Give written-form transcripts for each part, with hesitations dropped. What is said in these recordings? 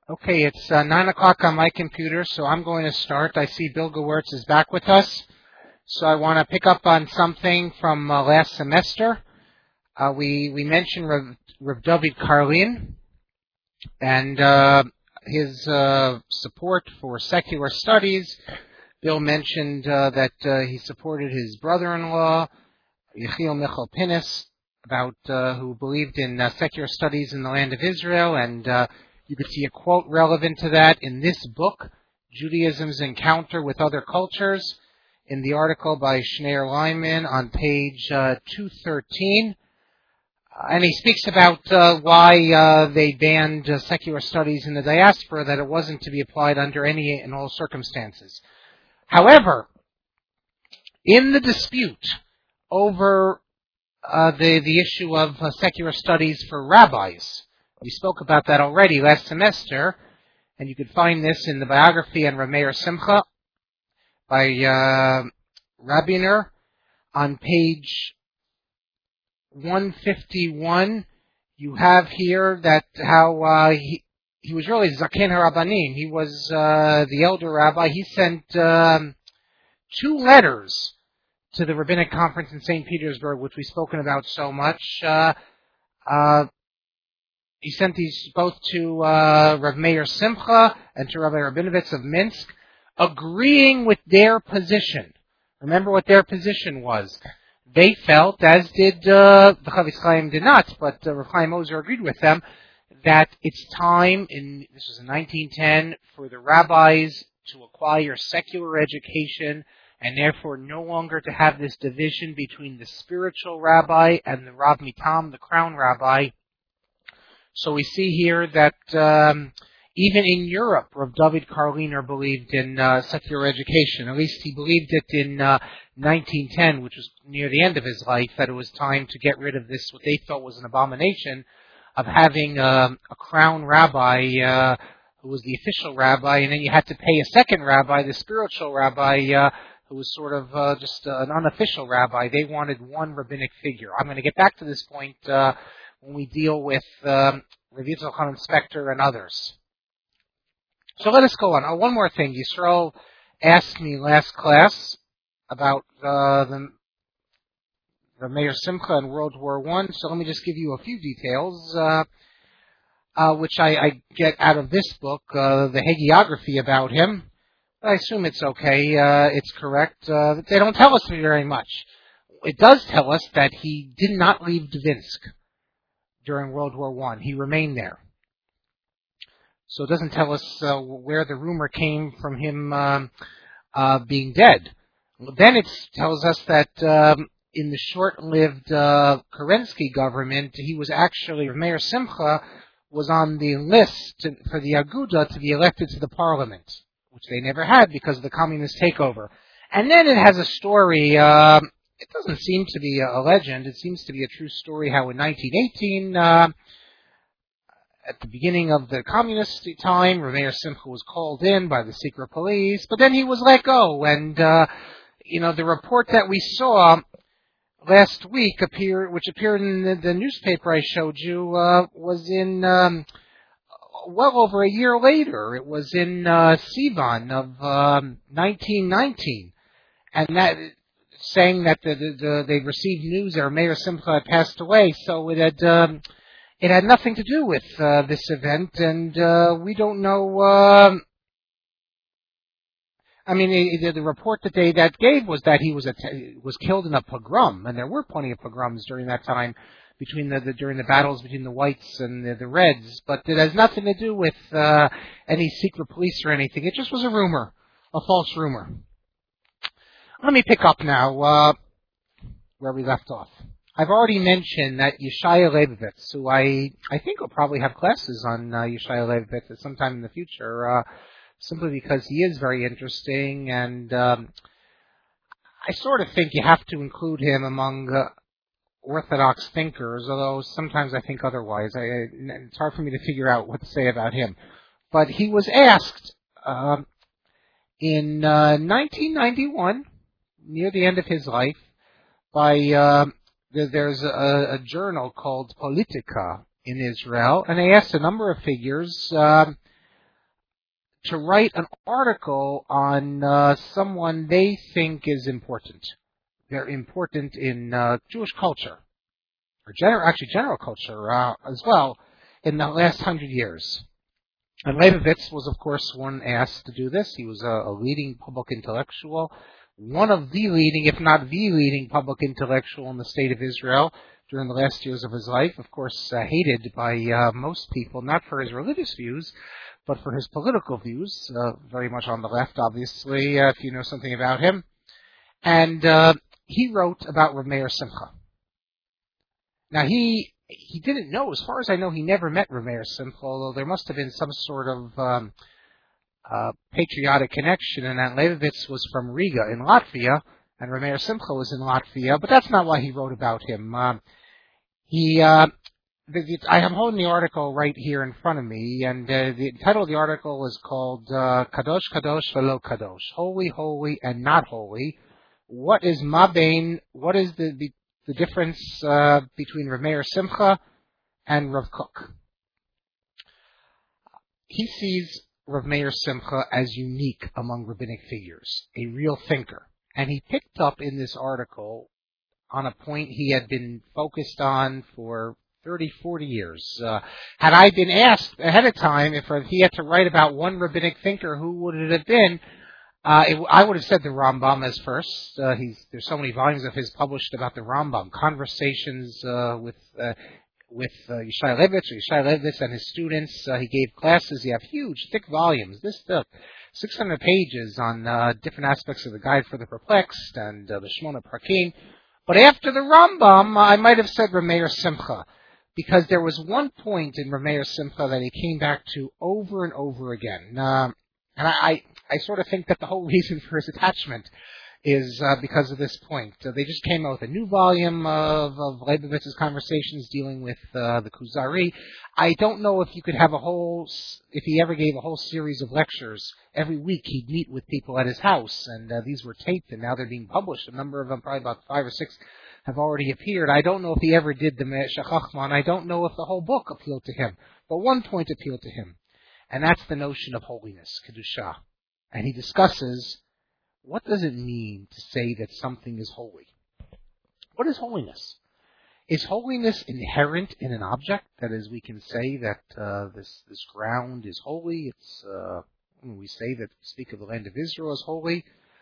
Okay, it's 9 o'clock on my computer, so I'm going to start. I see Bill Gewirtz is back with us, so I want to pick up on something from last semester. We mentioned Rav David Karlin and his support for secular studies. Bill mentioned that he supported his brother-in-law, Yechiel Michal Pinnis, who believed in secular studies in the land of Israel, and you could see a quote relevant to that in this book, Judaism's Encounter with Other Cultures, in the article by Schneur Lyman on page 213. And he speaks about why they banned secular studies in the diaspora, that it wasn't to be applied under any and all circumstances. However, in the dispute over the issue of secular studies for rabbis, we spoke about that already last semester, and you can find this in the biography on Rav Meir Simcha by Rabiner on page 151. You have here that how he was really Zaken HaRabbanim. He was the elder rabbi. He sent 2 letters to the Rabbinic Conference in St. Petersburg, which we've spoken about so much. He sent these both to Rav Meir Simcha and to Rabbi Rabinovitz of Minsk, agreeing with their position. Remember what their position was. They felt, as did the Chavetz Chaim did not, but Rav Chaim Ozer agreed with them, that it's time, this was in 1910, for the rabbis to acquire secular education, and therefore no longer to have this division between the spiritual rabbi and the Rav Mitam, the crown rabbi. So we see here that even in Europe, Rav David Karliner believed in secular education. At least he believed it in 1910, which was near the end of his life, that it was time to get rid of this, what they thought was an abomination, of having a crown rabbi who was the official rabbi, and then you had to pay a second rabbi, the spiritual rabbi, who was sort of just an unofficial rabbi. They wanted one rabbinic figure. I'm going to get back to this point when we deal with Rav Yitzchak Hanan Spector and others. So let us go on. One more thing. Yisrael asked me last class about the Meir Simcha in World War I, so let me just give you a few details, which I get out of this book, the hagiography about him. I assume it's okay. It's correct. They don't tell us very much. It does tell us that he did not leave Dvinsk during World War I. He remained there. So it doesn't tell us where the rumor came from him being dead. Then it tells us that in the short-lived Kerensky government, he was actually, Meir Simcha was on the list for the Aguda to be elected to the parliament, which they never had because of the communist takeover. And then it has a story. It doesn't seem to be a legend. It seems to be a true story how in 1918, at the beginning of the communist time, Rav Meir Simcha was called in by the secret police, but then he was let go. And, the report that we saw last week which appeared in the newspaper I showed you, was in well over a year later. It was in Sivan of 1919. And that saying that they received news that Meir Simcha had passed away, so it had nothing to do with this event, and we don't know. The report that they gave was that he was killed in a pogrom, and there were plenty of pogroms during that time during the battles between the whites and the reds, but it has nothing to do with any secret police or anything. It just was a rumor, a false rumor. Let me pick up now where we left off. I've already mentioned that Yeshaya Leibovitz, who I think will probably have classes on Yeshaya Leibovitz at some time in the future, simply because he is very interesting, and I sort of think you have to include him among Orthodox thinkers, although sometimes I think otherwise. It's hard for me to figure out what to say about him. But he was asked in 1991, near the end of his life, by there's a journal called Politica in Israel, and they asked a number of figures to write an article on someone they think is important. They're important in Jewish culture, or general culture as well, in the last 100 years. And Leibovitz was, of course, one asked to do this. He was a leading public intellectual, one of the leading, if not the leading, public intellectual in the state of Israel during the last years of his life. Of course, hated by most people, not for his religious views, but for his political views, very much on the left, obviously, if you know something about him. And he wrote about Rav Meir Simcha. Now, he didn't know, as far as I know, he never met Rav Meir Simcha, although there must have been some sort of patriotic connection, and that Leibovitz was from Riga in Latvia, and Rav Meir Simcha was in Latvia, but that's not why he wrote about him. I'm holding the article right here in front of me, and the title of the article is called Kadosh, Kadosh, Velo Kadosh, Holy, Holy, and Not Holy. What is Mabein? What is the difference between Rav Meir Simcha and Rav Kook? He sees Rav Meir Simcha as unique among rabbinic figures, a real thinker. And he picked up in this article on a point he had been focused on for 30, 40 years. Had I been asked ahead of time if he had to write about one rabbinic thinker, who would it have been? I would have said the Rambam as first. There's so many volumes of his published about the Rambam, conversations with Yishai Levitz and his students. He gave classes. You have huge, thick volumes. This took 600 pages on different aspects of the Guide for the Perplexed and the Shmona Prakim. But after the Rambam, I might have said Rav Meir Simcha, because there was one point in Rav Meir Simcha that he came back to over and over again. And I sort of think that the whole reason for his attachment is because of this point. They just came out with a new volume of Leibovitz's conversations dealing with the Kuzari. I don't know if you could have if he ever gave a whole series of lectures. Every week he'd meet with people at his house, and these were taped, and now they're being published. A number of them, probably about 5 or 6, have already appeared. I don't know if he ever did the Me'esha Chachman. I don't know if the whole book appealed to him. But one point appealed to him, and that's the notion of holiness, Kedusha. And he discusses, what does it mean to say that something is holy? What is holiness? Is holiness inherent in an object? That is, we can say that this ground is holy. We speak of the land of Israel as holy.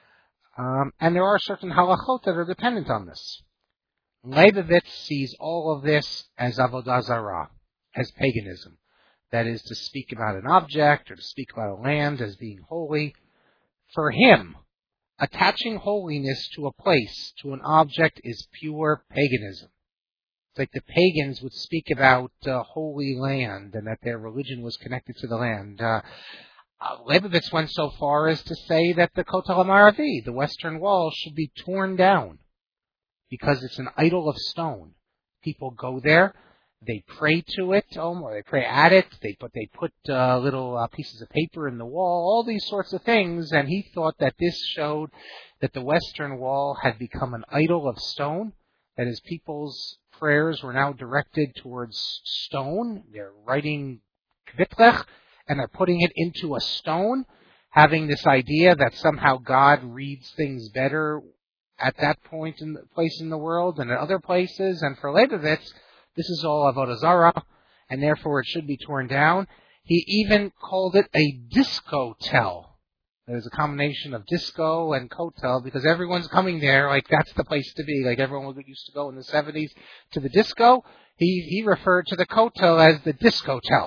And there are certain halachot that are dependent on this. Leibovitz sees all of this as avodah zarah, as paganism. That is, to speak about an object or to speak about a land as being holy. For him, attaching holiness to a place, to an object, is pure paganism. It's like the pagans would speak about holy land and that their religion was connected to the land. Leibovitz went so far as to say that the Kotel HaMaravi, the Western Wall, should be torn down because it's an idol of stone. People go there, they pray to it, or they pray at it, they put little pieces of paper in the wall, all these sorts of things, and he thought that this showed that the Western Wall had become an idol of stone, that is, people's prayers were now directed towards stone. They're writing kvitlech, and they're putting it into a stone, having this idea that somehow God reads things better at that place in the world than at other places. And for Leibovitz, this is all avodah zarah, and therefore it should be torn down. He even called it a disco-tel. There's a combination of disco and kotel, because everyone's coming there, like that's the place to be. Like everyone used to go in the 70s to the disco. He referred to the kotel as the disco-tel.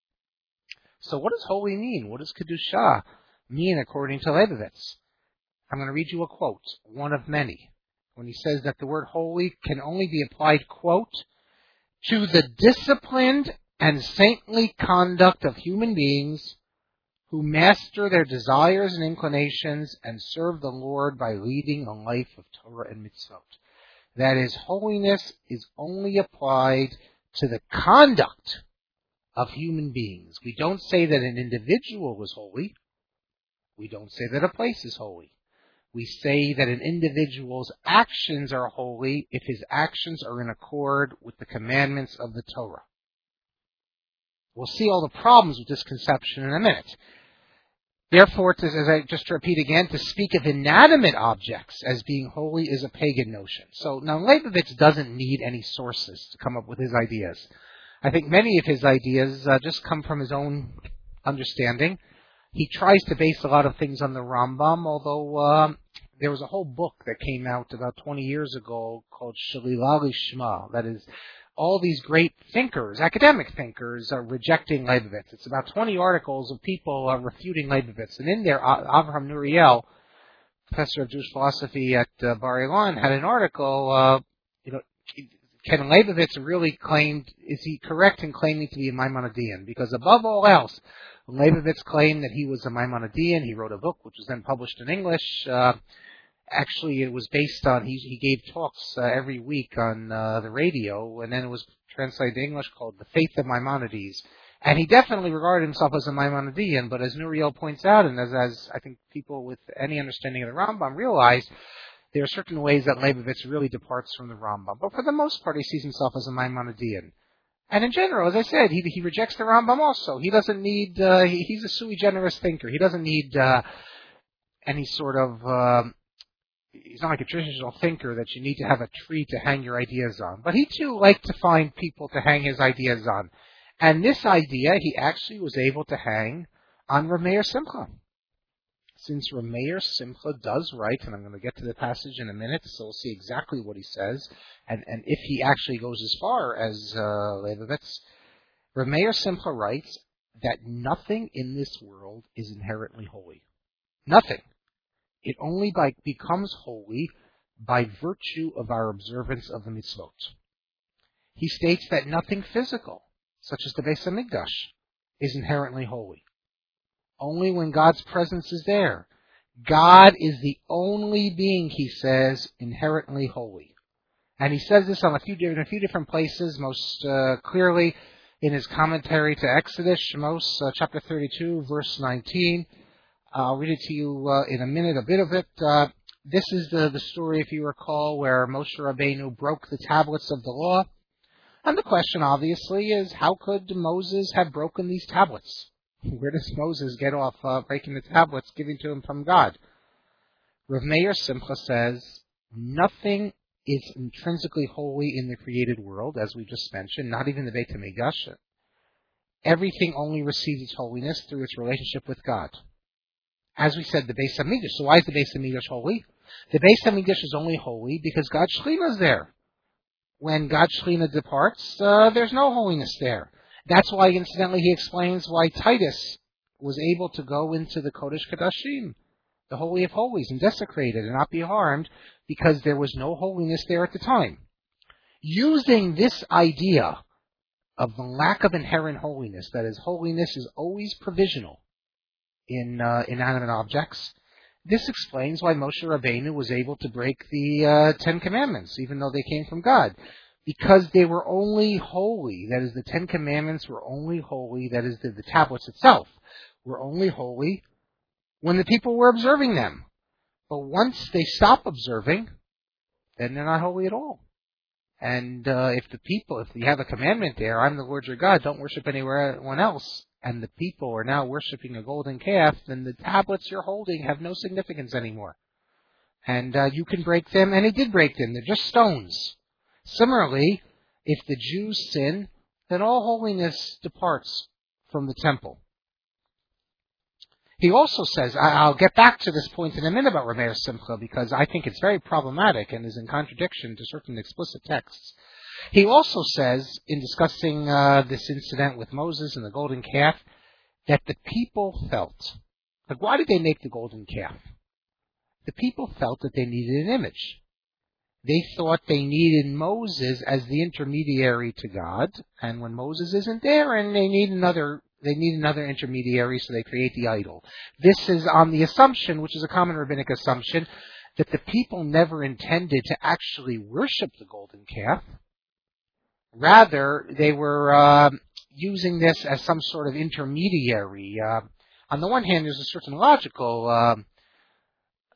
So what does holy mean? What does Kedusha mean according to Leibovitz? I'm going to read you a quote, one of many, when he says that the word holy can only be applied, quote, to the disciplined and saintly conduct of human beings who master their desires and inclinations and serve the Lord by leading a life of Torah and mitzvot. That is, holiness is only applied to the conduct of human beings. We don't say that an individual is holy. We don't say that a place is holy. We say that an individual's actions are holy if his actions are in accord with the commandments of the Torah. We'll see all the problems with this conception in a minute. Therefore, as I just repeat again, to speak of inanimate objects as being holy is a pagan notion. So now Leibovitz doesn't need any sources to come up with his ideas. I think many of his ideas just come from his own understanding. He tries to base a lot of things on the Rambam, although there was a whole book that came out about 20 years ago called Shalila Lishma. That is, all these great thinkers, academic thinkers, are rejecting Leibovitz. It's about 20 articles of people refuting Leibovitz. And in there, Avraham Nuriel, professor of Jewish philosophy at Bar Ilan, had an article, can Leibovitz really is he correct in claiming to be a Maimonidean? Because above all else, Leibovitz claimed that he was a Maimonidean. He wrote a book which was then published in English. Actually, it was based on, he gave talks every week on the radio, and then it was translated to English called The Faith of Maimonides. And he definitely regarded himself as a Maimonidean, but as Nuriel points out, and as I think people with any understanding of the Rambam realize, there are certain ways that Leibovitz really departs from the Rambam. But for the most part, he sees himself as a Maimonidean. And in general, as I said, he rejects the Rambam also. He doesn't need, he's a sui generis thinker. He doesn't need any sort of, he's not like a traditional thinker that you need to have a tree to hang your ideas on. But he too liked to find people to hang his ideas on. And this idea he actually was able to hang on Rameir Simcha. Since Rameir Simcha does write, and I'm going to get to the passage in a minute, so we'll see exactly what he says, and if he actually goes as far as Leibovitz, Rameir Simcha writes that nothing in this world is inherently holy. Nothing. It only becomes holy by virtue of our observance of the mitzvot. He states that nothing physical, such as the Beis Hamikdash, is inherently holy. Only when God's presence is there. God is the only being, he says, inherently holy. And he says this on a few different places, most clearly in his commentary to Exodus, Shemos, chapter 32, verse 19. I'll read it to you in a minute, a bit of it. This is the story, if you recall, where Moshe Rabbeinu broke the tablets of the law. And the question, obviously, is how could Moses have broken these tablets? Where does Moses get off breaking the tablets given to him from God? Rav Meir Simcha says, nothing is intrinsically holy in the created world, as we just mentioned, not even the Beit HaMikdash. Everything only receives its holiness through its relationship with God. As we said, the Beis Hamikdash. So why is the Beis Hamikdash holy? The Beis Hamikdash is only holy because God's Shekhinah is there. When God's Shekhinah departs, there's no holiness there. That's why, incidentally, he explains why Titus was able to go into the Kodesh Kodashim, the Holy of Holies, and desecrate it and not be harmed because there was no holiness there at the time. Using this idea of the lack of inherent holiness, that is, holiness is always provisional in inanimate objects, this explains why Moshe Rabbeinu was able to break the Ten Commandments, even though they came from God. Because they were only holy, that is, the Ten Commandments were only holy, that is, the tablets itself were only holy when the people were observing them. But once they stop observing, then they're not holy at all. And if you have a commandment there, I'm the Lord your God, don't worship anyone else, and the people are now worshiping a golden calf, then the tablets you're holding have no significance anymore. And you can break them, and he did break them. They're just stones. Similarly, if the Jews sin, then all holiness departs from the temple. He also says, I'll get back to this point in a minute about Rameir Simcha, because I think it's very problematic and is in contradiction to certain explicit texts. He also says, in discussing this incident with Moses and the golden calf, that the people felt, like, why did they make the golden calf? The people felt that they needed an image. They thought they needed Moses as the intermediary to God, and when Moses isn't there, and they need another intermediary, so they create the idol. This is on the assumption, which is a common rabbinic assumption, that the people never intended to actually worship the golden calf. Rather, they were using this as some sort of intermediary. On the one hand, there's a certain logical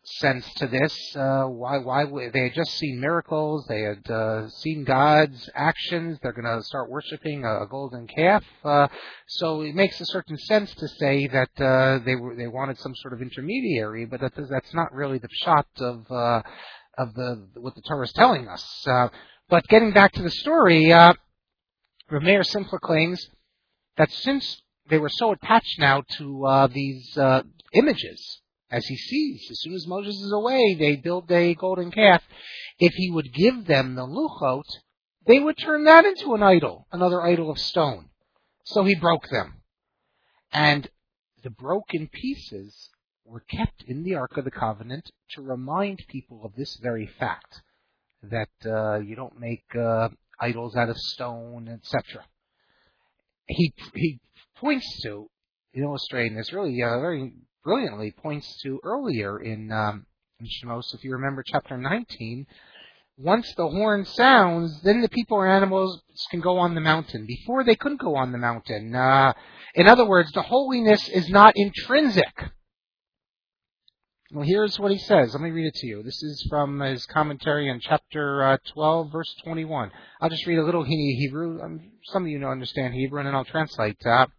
sense to this. Why they had just seen miracles, they had seen God's actions. They're going to start worshiping a golden calf. So it makes a certain sense to say that they wanted some sort of intermediary, but that's not really the pshat of what the Torah is telling us. But getting back to the story, Rav Meir Simcha claims that since they were so attached now to these images, as he sees, as soon as Moses is away, they build a golden calf. If he would give them the luchot, they would turn that into an idol, another idol of stone. So he broke them. And the broken pieces were kept in the Ark of the Covenant to remind people of this very fact, that you don't make idols out of stone, etc. He points to, in illustrating this, really very brilliantly points to earlier in Shemos, if you remember chapter 19, once the horn sounds, then the people or animals can go on the mountain. Before, they couldn't go on the mountain. In other words, the holiness is not intrinsic. Well, here's what he says. Let me read it to you. This is from his commentary on chapter 12, verse 21. I'll just read a little Hebrew. Some of you understand Hebrew, and then I'll translate.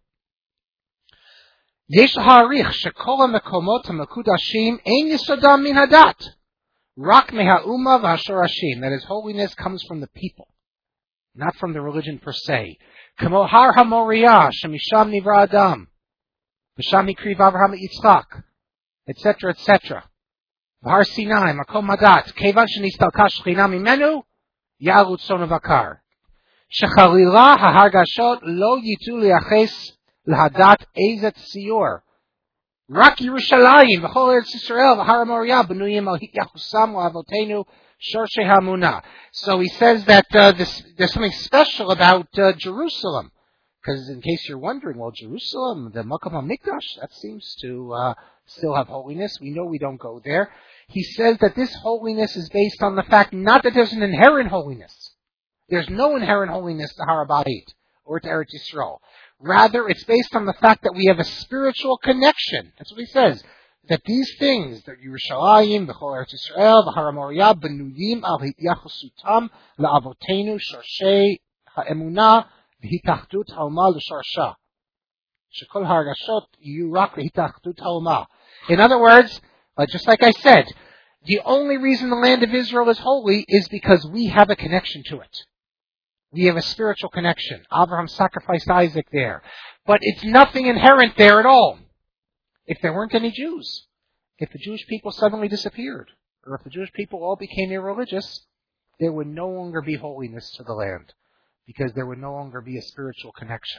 יש להעריך שכל המקומות המקודשים אין יסודם מן הדת, רק מהאומה והשורשים. That is, holiness comes from the people, not from the religion per se. כמו הר המוריה, שמשם נברא אדם, ושם הקריב אברהם ויצחק, etc., etc. והר סיני, מקום הדת, כיוון שנסתלקה שכינה ממנו, יעלו צאן ובקר. שחלילה ההרגשות לא ייתו לייחס להדת איזה ציור. רק ירושלים וכל ארץ ישראל והר המוריה בנויים על יחוסם לאבותינו שורשי האמונה. So he says that there's something special about Jerusalem. Because in case you're wondering, well, Jerusalem, the Makom HaMikdash, that seems to still have holiness. We know we don't go there. He says that this holiness is based on the fact not that there's an inherent holiness. There's no inherent holiness to Har HaBayit or to Eretz Yisrael. Rather, it's based on the fact that we have a spiritual connection. That's what he says. That these things, that Yerushalayim, B'chol Eretz Yisrael, V'Har HaMoriah, Benuyim al Hityachusutam la'avotenu shorshei ha'emunah v'hitachdut ha'oma l'shorsha. Shekol ha'argashot yiyu rak v'hitachdut ha'oma. In other words, just like I said, the only reason the land of Israel is holy is because we have a connection to it. We have a spiritual connection. Abraham sacrificed Isaac there. But it's nothing inherent there at all. If there weren't any Jews, if the Jewish people suddenly disappeared, or if the Jewish people all became irreligious, there would no longer be holiness to the land, because there would no longer be a spiritual connection.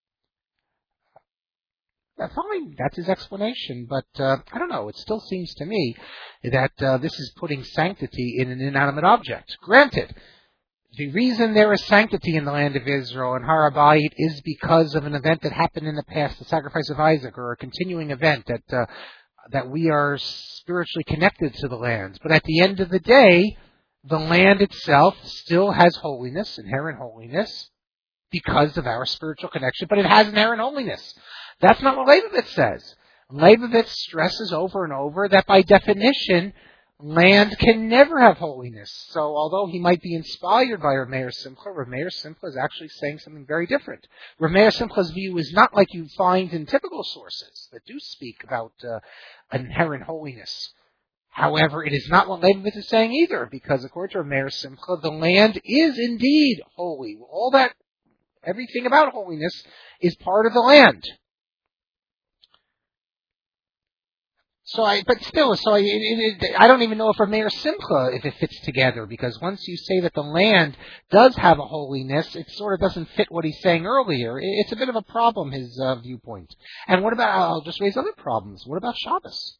That's fine. That's his explanation. But I don't know. It still seems to me that this is putting sanctity in an inanimate object. Granted, the reason there is sanctity in the land of Israel and Har HaBayit is because of an event that happened in the past, the sacrifice of Isaac, or a continuing event that we are spiritually connected to the land. But at the end of the day, the land itself still has holiness, inherent holiness, because of our spiritual connection, but it has inherent holiness. That's not what Leibovitz says. Leibovitz stresses over and over that by definition, land can never have holiness. So although he might be inspired by Rav Meir Simcha is actually saying something very different. Rav Meir Simcha's view is not like you find in typical sources that do speak about inherent holiness. However, it is not what Leibovitz is saying either, because according to Rav Meir Simcha, the land is indeed holy. Everything about holiness is part of the land. I don't even know if Rav Meir Simcha, if it fits together, because once you say that the land does have a holiness, it sort of doesn't fit what he's saying earlier. It's a bit of a problem, his viewpoint. And what about, I'll just raise other problems. What about Shabbos?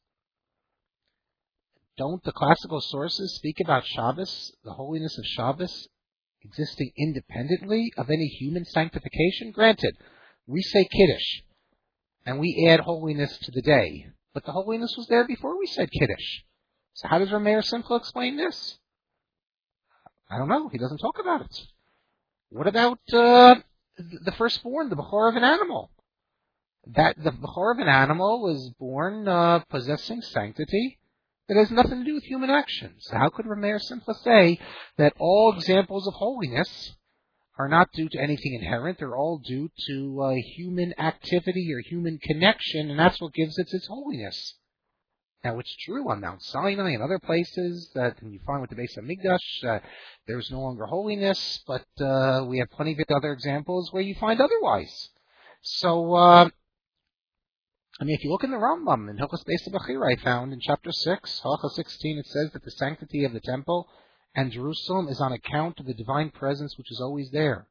Don't the classical sources speak about Shabbos, the holiness of Shabbos, existing independently of any human sanctification? Granted, we say Kiddush, and we add holiness to the day. But the holiness was there before we said Kiddush. So how does Rav Meir Simcha explain this? I don't know. He doesn't talk about it. What about the firstborn, the Bechor of an animal? That the Bechor of an animal was born possessing sanctity. that has nothing to do with human actions. How could Rav Meir Simcha say that all examples of holiness are not due to anything inherent? They're all due to human activity or human connection, and that's what gives it its holiness. Now, it's true on Mount Sinai and other places that you find with the Beis Hamikdash, there's no longer holiness, but we have plenty of other examples where you find otherwise. So, if you look in the Rambam, in Hilchos Beis Bechira, I found in chapter 6, Halacha 16, it says that the sanctity of the temple and Jerusalem is on account of the divine presence which is always there.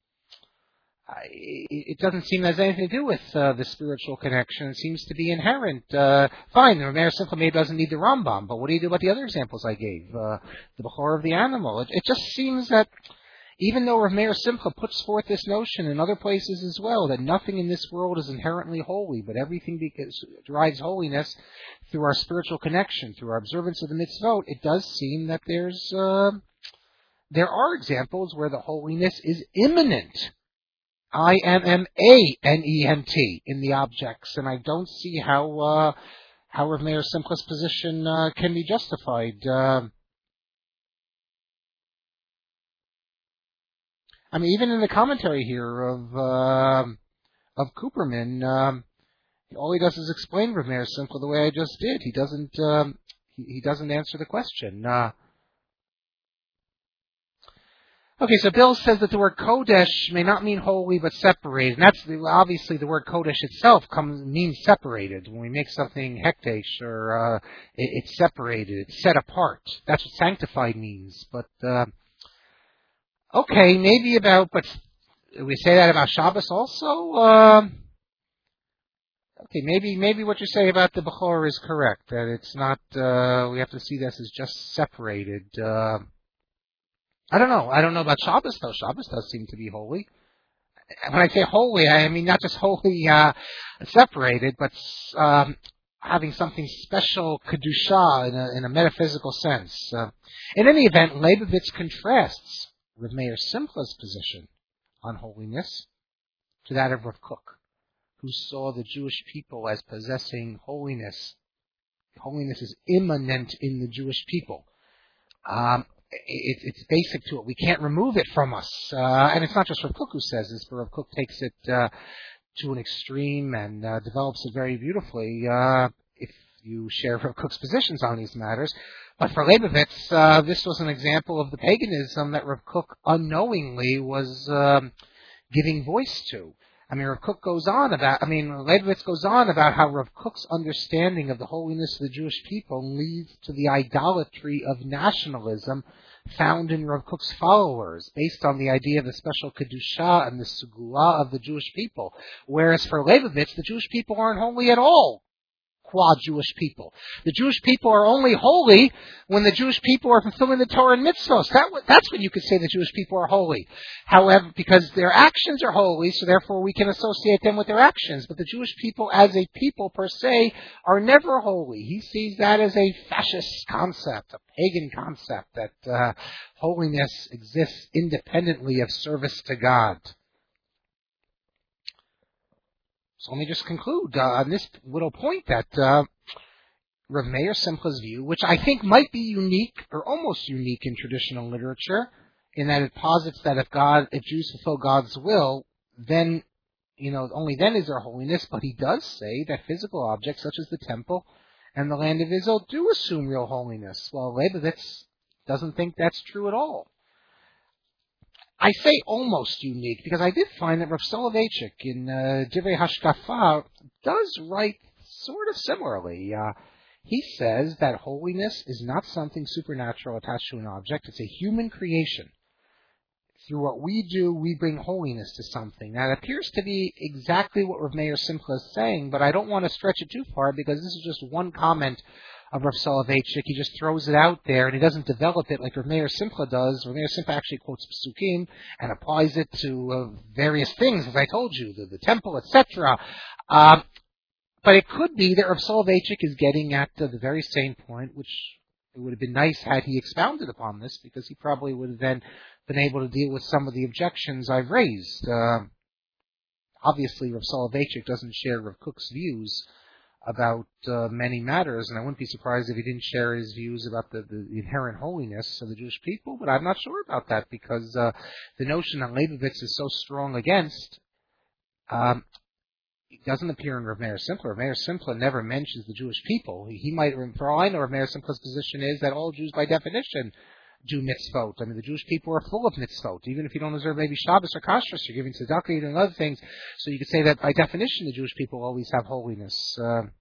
It doesn't seem that has anything to do with the spiritual connection. It seems to be inherent. Fine, the Rav Meir Simcha maybe doesn't need the Rambam, but what do you do about the other examples I gave? The Bechor of the animal. It just seems that even though Rav Meir Simcha puts forth this notion in other places as well, that nothing in this world is inherently holy, but everything derives holiness through our spiritual connection, through our observance of the mitzvot, it does seem that there are examples where the holiness is immanent. Immanent in the objects, and I don't see how Rav Meir Simcha's position can be justified. Even in the commentary here of Cooperman, all he does is explain Rav Meir Simcha the way I just did. He doesn't answer the question. Okay, so Bill says that the word Kodesh may not mean holy, but separated. And that's obviously the word Kodesh itself means separated. When we make something hekdesh, or it's separated, it's set apart. That's what sanctified means. But okay, but we say that about Shabbos also. Okay, maybe what you say about the Bechor is correct. That it's not. We have to see this as just separated. I don't know about Shabbos, though. Shabbos does seem to be holy. When I say holy, I mean not just holy separated, but having something special, kedusha, in a metaphysical sense. In any event, Leibovitz contrasts Rav Meir Simcha's position on holiness to that of Rav Kook, who saw the Jewish people as possessing holiness. Holiness is immanent in the Jewish people. It's basic to it. We can't remove it from us. And it's not just Rav Kook who says this, but Rav Kook takes it to an extreme and develops it very beautifully if you share Rav Kook's positions on these matters. But for Leibovitz, this was an example of the paganism that Rav Kook unknowingly was giving voice to. Rav Kook goes on Leibovitz goes on about how Rav Kook's understanding of the holiness of the Jewish people leads to the idolatry of nationalism found in Rav Kook's followers, based on the idea of the special kedusha and the segula of the Jewish people. Whereas for Leibovitz, the Jewish people aren't holy at all. Qua Jewish people. The Jewish people are only holy when the Jewish people are fulfilling the Torah and mitzvos. That's when you could say the Jewish people are holy. However, because their actions are holy, so therefore we can associate them with their actions. But the Jewish people as a people per se are never holy. He sees that as a fascist concept, a pagan concept, that holiness exists independently of service to God. So let me just conclude on this little point that Rav Meir Simcha's view, which I think might be unique or almost unique in traditional literature, in that it posits that if Jews fulfill God's will, then, only then is there holiness. But he does say that physical objects such as the temple and the land of Israel do assume real holiness. Well, Leibovitz doesn't think that's true at all. I say almost unique because I did find that Rav Soloveitchik in Divrei Hashkafa does write sort of similarly. He says that holiness is not something supernatural attached to an object. It's a human creation. Through what we do, we bring holiness to something. Now, it appears to be exactly what Rav Meir Simcha is saying, but I don't want to stretch it too far because this is just one comment of Rav Soloveitchik. He just throws it out there and he doesn't develop it like Rav Meir Simcha does. Rav Meir Simcha actually quotes Pesukim and applies it to various things, as I told you, the temple, etc. But it could be that Rav Soloveitchik is getting at the very same point, which it would have been nice had he expounded upon this, because he probably would have then been able to deal with some of the objections I've raised. Obviously, Rav Soloveitchik doesn't share Rav Kook's views about many matters, and I wouldn't be surprised if he didn't share his views about the inherent holiness of the Jewish people, but I'm not sure about that because the notion that Leibovitz is so strong against it doesn't appear in Rav Meir Simcha. Rav Meir Simcha never mentions the Jewish people. He might, for all I know, Rav Meir Simcha's position is that all Jews by definition do mitzvot. I mean, the Jewish people are full of mitzvot. Even if you don't observe maybe Shabbos or Kashrus, you're giving tzedakah, you're doing other things. So you could say that by definition the Jewish people always have holiness.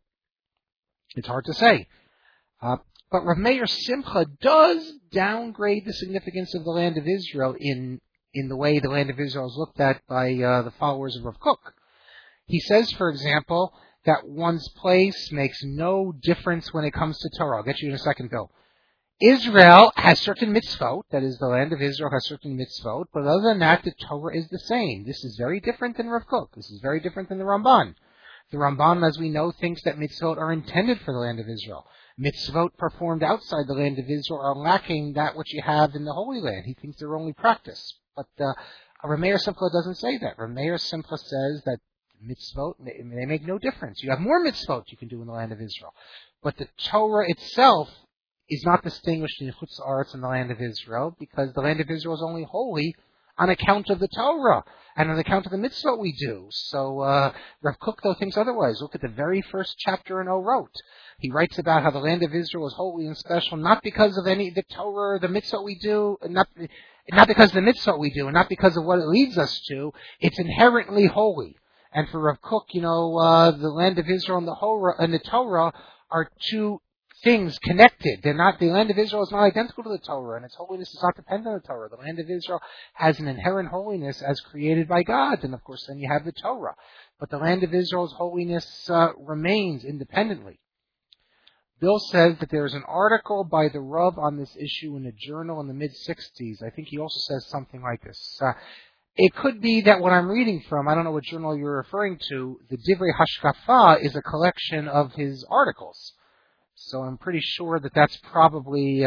It's hard to say. But Rav Meir Simcha does downgrade the significance of the land of Israel in the way the land of Israel is looked at by the followers of Rav Kook. He says, for example, that one's place makes no difference when it comes to Torah. I'll get you in a second, Bill. Israel has certain mitzvot, that is, the land of Israel has certain mitzvot, but other than that, the Torah is the same. This is very different than Rav Kook. This is very different than the Ramban. The Ramban, as we know, thinks that mitzvot are intended for the land of Israel. Mitzvot performed outside the land of Israel are lacking that which you have in the Holy Land. He thinks they're only practice. But Rav Meir Simcha doesn't say that. Rav Meir Simcha says that mitzvot, they make no difference. You have more mitzvot you can do in the land of Israel. But the Torah itself is not distinguished in Chutz Aretz and the land of Israel because the land of Israel is only holy on account of the Torah and on account of the mitzvot we do. So Rav Kook, though, thinks otherwise. Look at the very first chapter in Orot. He writes about how the land of Israel is holy and special, not because of any the Torah or the mitzvot we do, not because of the mitzvot we do, and not because of what it leads us to. It's inherently holy. And for Rav Kook, the land of Israel and the Torah are two things connected. They're not. The land of Israel is not identical to the Torah, and its holiness is not dependent on the Torah. The land of Israel has an inherent holiness as created by God, and of course, then you have the Torah. But the land of Israel's holiness remains independently. Bill says that there is an article by the Rav on this issue in a journal in the mid-'60s. I think he also says something like this. It could be that what I'm reading from, I don't know what journal you're referring to, the Divrei Hashkafa is a collection of his articles. So I'm pretty sure that that's probably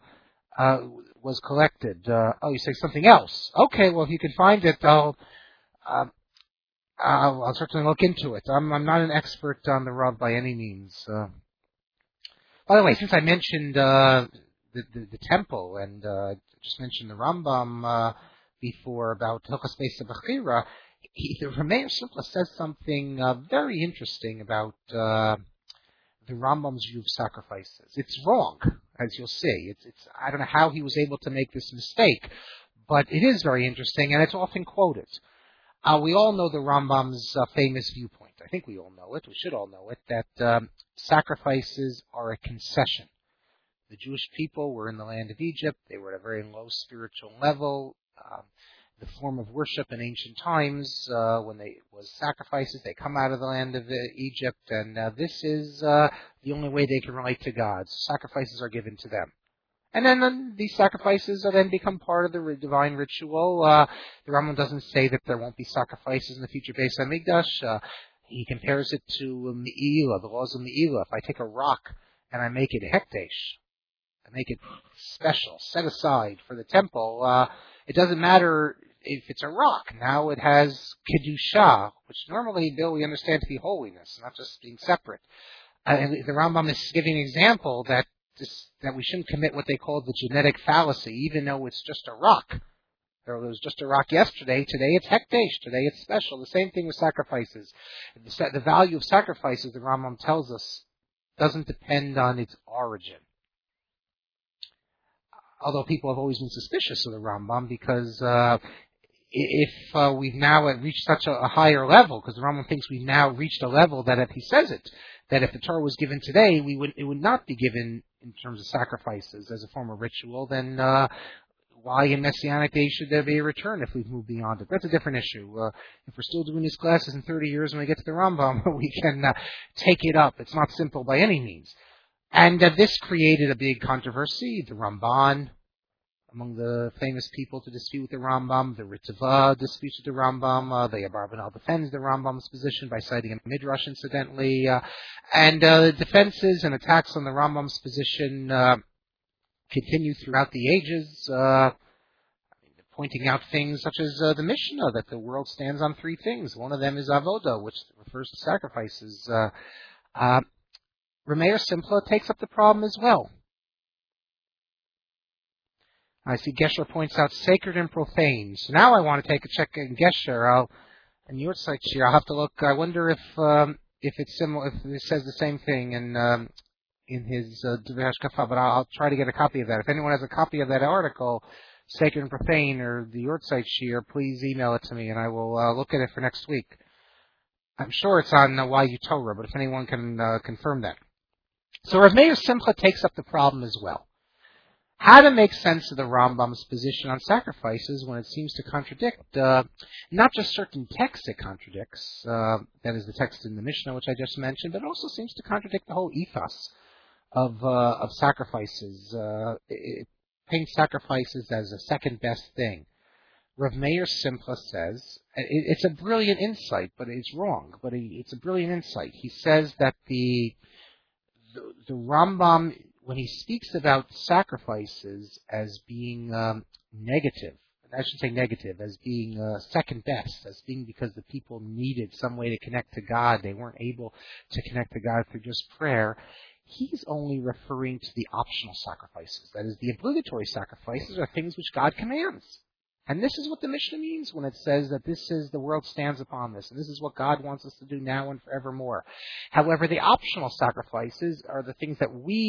was collected. You say something else. Okay, well, if you can find it, I'll certainly look into it. I'm not an expert on the Rav by any means. By the way, since I mentioned the temple and just mentioned the Rambam before about Hilchos Beis Bechira, the Rav Meir Simcha says something very interesting about the Rambam's view of sacrifices. It's wrong, as you'll see. It's I don't know how he was able to make this mistake, but it is very interesting, and it's often quoted. We all know the Rambam's famous viewpoint. I think we all know it. We should all know it, that sacrifices are a concession. The Jewish people were in the land of Egypt. They were at a very low spiritual level. The form of worship in ancient times, when they was sacrifices, they come out of the land of Egypt, and this is the only way they can relate to God. So sacrifices are given to them. And then these sacrifices then become part of the divine ritual. The Rambam doesn't say that there won't be sacrifices in the future Beis HaMikdash. He compares it to Me'ilah, the laws of Me'ilah. If I take a rock and I make it hekdesh, I make it special, set aside for the temple, it doesn't matter if it's a rock. Now it has Kedusha, which normally, Bill, we understand to be holiness, not just being separate. And the Rambam is giving an example that we shouldn't commit what they call the genetic fallacy, even though it's just a rock. There was just a rock yesterday. Today it's hekdesh. Today it's special. The same thing with sacrifices. The value of sacrifices, the Rambam tells us, doesn't depend on its origin. Although people have always been suspicious of the Rambam because if we've now reached such a higher level, because the Rambam thinks we've now reached a level that if he says it, that if the Torah was given today, it would not be given in terms of sacrifices as a form of ritual, then why in Messianic days should there be a return if we've moved beyond it? That's a different issue. If we're still doing these classes in 30 years when we get to the Rambam, we can take it up. It's not simple by any means. And this created a big controversy. The Ramban, among the famous people to dispute with the Rambam, the Ritva disputes with the Rambam, the Abarbanel defends the Rambam's position by citing a midrash, incidentally, and defenses and attacks on the Rambam's position continue throughout the ages, pointing out things such as the Mishnah, that the world stands on three things. One of them is avoda, which refers to sacrifices. Rameir Simcha takes up the problem as well. I see Gesher points out sacred and profane. So now I want to take a check in Gesher. In your site here, I'll have to look. I wonder if it's similar, if it says the same thing in his Divrei Hashkafa, but I'll try to get a copy of that. If anyone has a copy of that article, Sacred and Profane, or the Yortzeit Shir, please email it to me, and I will look at it for next week. I'm sure it's on YU Torah, but if anyone can confirm that. So Rav Meir Simcha takes up the problem as well. How to make sense of the Rambam's position on sacrifices when it seems to contradict not just certain texts it contradicts, that is the text in the Mishnah, which I just mentioned, but it also seems to contradict the whole ethos of sacrifices. It paints sacrifices as a second best thing. Rav Meir Simcha says, it's a brilliant insight, but it's wrong, but it's a brilliant insight. He says that the Rambam, when he speaks about sacrifices as being negative, I shouldn't say negative, as being second best, as being because the people needed some way to connect to God, they weren't able to connect to God through just prayer, he's only referring to the optional sacrifices. That is, the obligatory sacrifices are things which God commands. And this is what the Mishnah means when it says that this is, the world stands upon this, and this is what God wants us to do now and forevermore. However, the optional sacrifices are the things that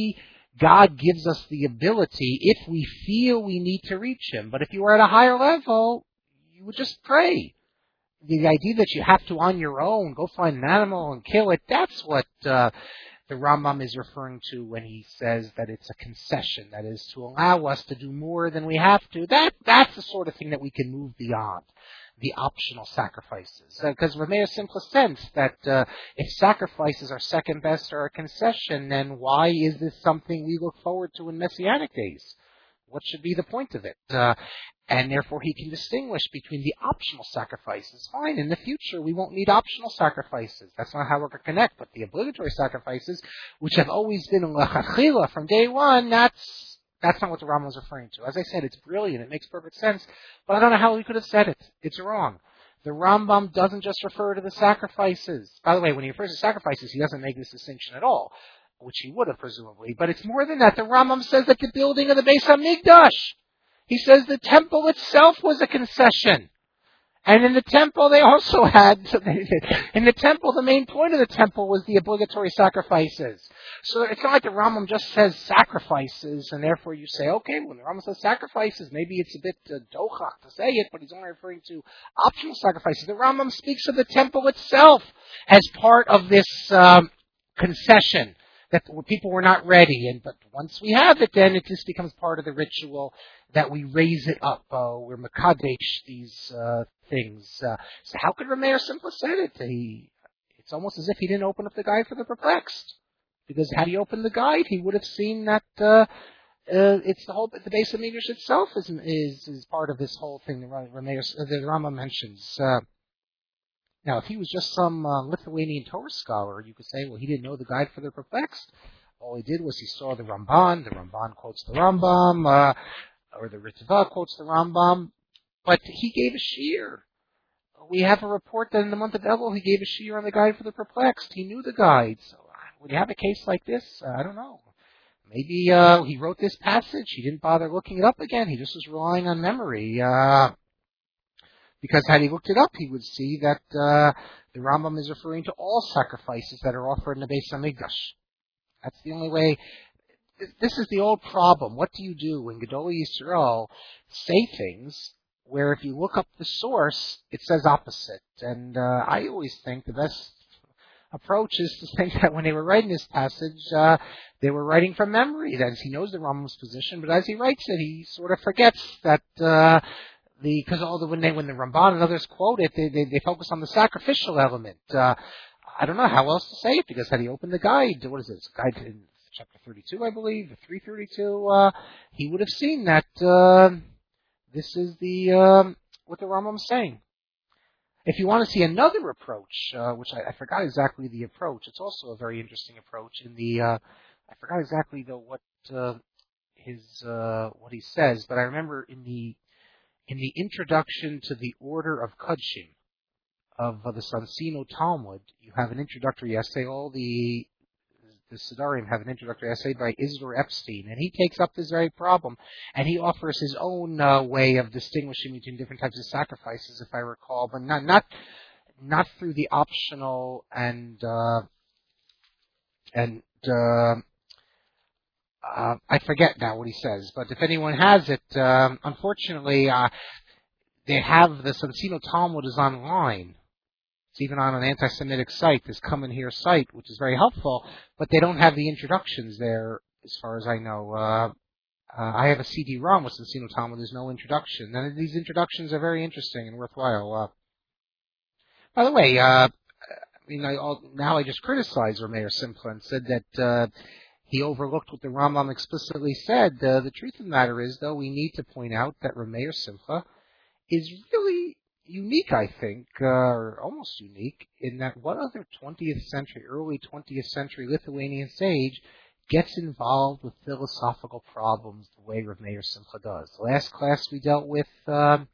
God gives us the ability, if we feel we need to reach Him. But if you are at a higher level, you would just pray. The idea that you have to, on your own, go find an animal and kill it, that's what the Rambam is referring to when he says that it's a concession, that is, to allow us to do more than we have to. That's the sort of thing that we can move beyond, the optional sacrifices. Because Rav Meir Simcha sensed that if sacrifices are second best or a concession, then why is this something we look forward to in Messianic days? What should be the point of it? And therefore he can distinguish between the optional sacrifices. Fine, in the future we won't need optional sacrifices. That's not how we're going to connect. But the obligatory sacrifices, which have always been l'chachila from day one, that's not what the Rambam is referring to. As I said, it's brilliant. It makes perfect sense. But I don't know how he could have said it. It's wrong. The Rambam doesn't just refer to the sacrifices. By the way, when he refers to sacrifices, he doesn't make this distinction at all, which he would have presumably. But it's more than that. The Rambam says that the building of the Beis HaMikdash, he says the temple itself was a concession. And in the temple they also had, in the temple, the main point of the temple was the obligatory sacrifices. So it's not like the Rambam just says sacrifices, and therefore you say, okay, when the Rambam says sacrifices, maybe it's a bit dochak to say it, but he's only referring to optional sacrifices. The Rambam speaks of the temple itself as part of this concession, that people were not ready, but once we have it, then it just becomes part of the ritual that we raise it up. We're makadesh these things. So how could Rav Meir Simcha said it? It's almost as if he didn't open up the guide for the perplexed, because had he opened the guide, he would have seen that it's the Beis HaMikdash itself is part of this whole thing. The Rama mentions. Now, if he was just some Lithuanian Torah scholar, you could say, well, he didn't know the guide for the perplexed. All he did was he saw the Ramban. The Ramban quotes the Rambam, or the Ritva quotes the Rambam. But he gave a shiur. We have a report that in the month of Elul, he gave a shiur on the guide for the perplexed. He knew the guide. So would you have a case like this? I don't know. Maybe he wrote this passage. He didn't bother looking it up again. He just was relying on memory. Because had he looked it up, he would see that the Rambam is referring to all sacrifices that are offered in the Beis HaMikdash. That's the only way. This is the old problem. What do you do when Gedolei Yisrael say things where if you look up the source, it says opposite? And I always think the best approach is to think that when they were writing this passage, they were writing from memory. That is, he knows the Rambam's position, but as he writes it, he sort of forgets that because when the Ramban and others quote it, they focus on the sacrificial element. I don't know how else to say it, because had he opened the guide, what is it? It's guide in chapter 32, I believe, 332, he would have seen that this is what the Rambam is saying. If you want to see another approach, which I forgot exactly the approach, it's also a very interesting approach. I forgot exactly though what he says, but I remember in the introduction to the Order of Kudshim of the Sansino Talmud, you have an introductory essay. All the the Siddharim have an introductory essay by Isidore Epstein, and he takes up this very problem, and he offers his own way of distinguishing between different types of sacrifices, if I recall, but not through the optional and I forget now what he says, but if anyone has it, unfortunately, they have the Sonsino Talmud is online. It's even on an anti-Semitic site, this Come In Here site, which is very helpful, but they don't have the introductions there, as far as I know. I have a CD-ROM with Sonsino Talmud, there's no introduction. And these introductions are very interesting and worthwhile. By the way, now I just criticized Rameir Simcha and said that he overlooked what the Rambam explicitly said. The truth of the matter is, though, we need to point out that Rameir Simcha is really unique, I think, or almost unique, in that what other 20th century, early 20th century Lithuanian sage gets involved with philosophical problems the way Rav Meir Simcha does. Last class we dealt with how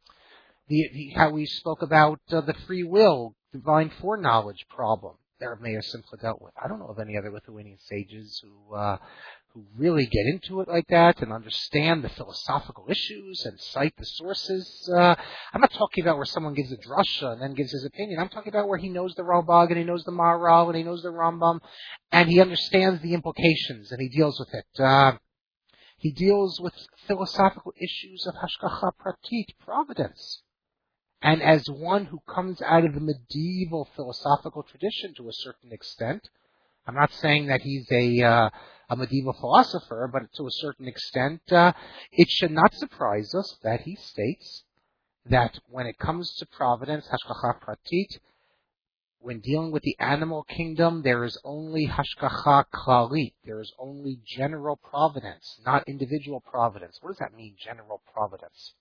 we spoke about the free will, divine foreknowledge problem that Rav Meir Simcha dealt with. I don't know of any other Lithuanian sages who really get into it like that and understand the philosophical issues and cite the sources. I'm not talking about where someone gives a drasha and then gives his opinion. I'm talking about where he knows the Ralbag and he knows the Maharal and he knows the Rambam and he understands the implications and he deals with it. He deals with philosophical issues of hashgacha pratit, providence. And as one who comes out of the medieval philosophical tradition to a certain extent, I'm not saying that he's a medieval philosopher, but to a certain extent, it should not surprise us that he states that when it comes to providence, hashgacha pratit, when dealing with the animal kingdom, there is only hashgacha klalit. There is only general providence, not individual providence. What does that mean, general providence?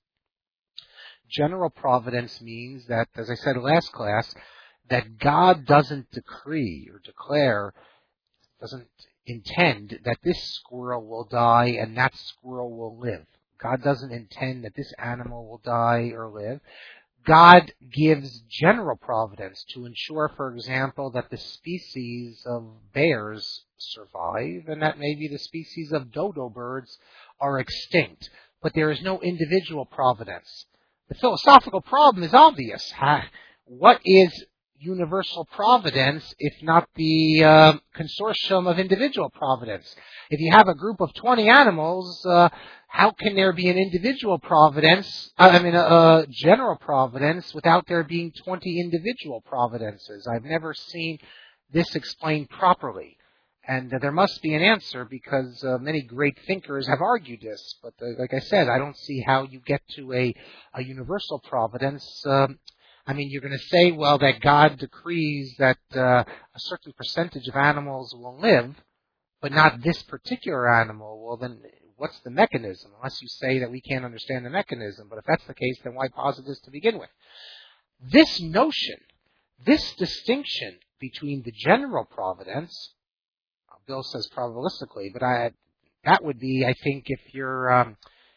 General providence means that, as I said last class, that God doesn't decree or declare, doesn't intend that this squirrel will die and that squirrel will live. God doesn't intend that this animal will die or live. God gives general providence to ensure, for example, that the species of bears survive and that maybe the species of dodo birds are extinct. But there is no individual providence. The philosophical problem is obvious. What is universal providence if not the consortium of individual providence? If you have a group of 20 animals, how can there be an individual providence, a general providence, without there being 20 individual providences? I've never seen this explained properly. And there must be an answer because many great thinkers have argued this. But like I said, I don't see how you get to a universal providence. You're going to say, well, that God decrees that a certain percentage of animals will live, but not this particular animal. Well, then what's the mechanism? Unless you say that we can't understand the mechanism. But if that's the case, then why posit this to begin with? This notion, this distinction between the general providence, Bill says probabilistically, but that would be, I think, if you're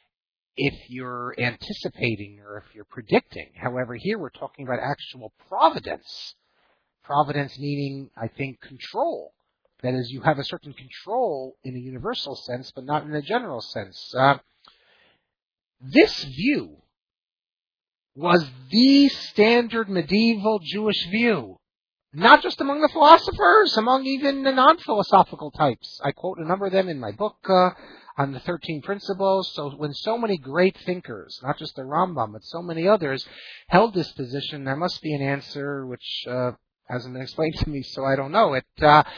anticipating or if you're predicting. However, here we're talking about actual providence. Providence meaning, I think, control. That is, you have a certain control in a universal sense, but not in a general sense. This view was the standard medieval Jewish view. Not just among the philosophers, among even the non-philosophical types. I quote a number of them in my book on the 13 Principles. So when so many great thinkers, not just the Rambam, but so many others, held this position, there must be an answer which hasn't been explained to me, so I don't know it.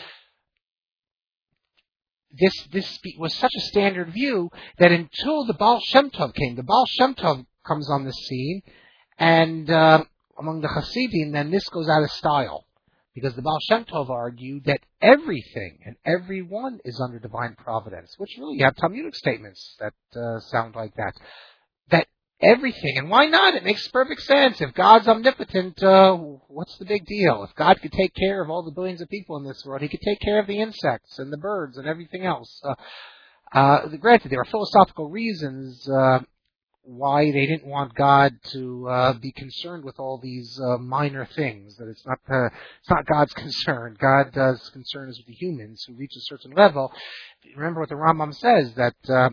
This was such a standard view that until the Baal Shem Tov came, the Baal Shem Tov comes on the scene, and among the Hasidim, then this goes out of style. Because the Baal Shem Tov argued that everything and everyone is under divine providence, which really you have Talmudic statements that sound like that. That everything, and why not? It makes perfect sense. If God's omnipotent, what's the big deal? If God could take care of all the billions of people in this world, He could take care of the insects and the birds and everything else. Granted, there are philosophical reasons why they didn't want God to be concerned with all these minor things. That it's not God's concern. God's concern is with the humans who reach a certain level. Remember what the Rambam says, that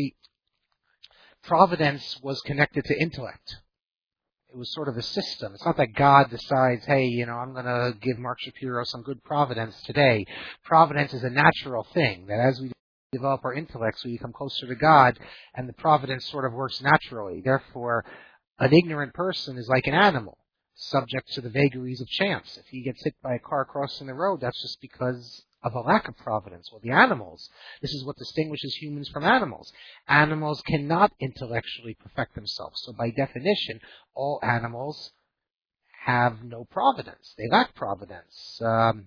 providence was connected to intellect. It was sort of a system. It's not that God decides, hey, I'm going to give Mark Shapiro some good providence today. Providence is a natural thing, that as we develop our intellects, we become closer to God, and the providence sort of works naturally. Therefore, an ignorant person is like an animal, subject to the vagaries of chance. If he gets hit by a car crossing the road, that's just because of a lack of providence. Well, the animals, this is what distinguishes humans from animals. Animals cannot intellectually perfect themselves. So by definition, all animals have no providence. They lack providence.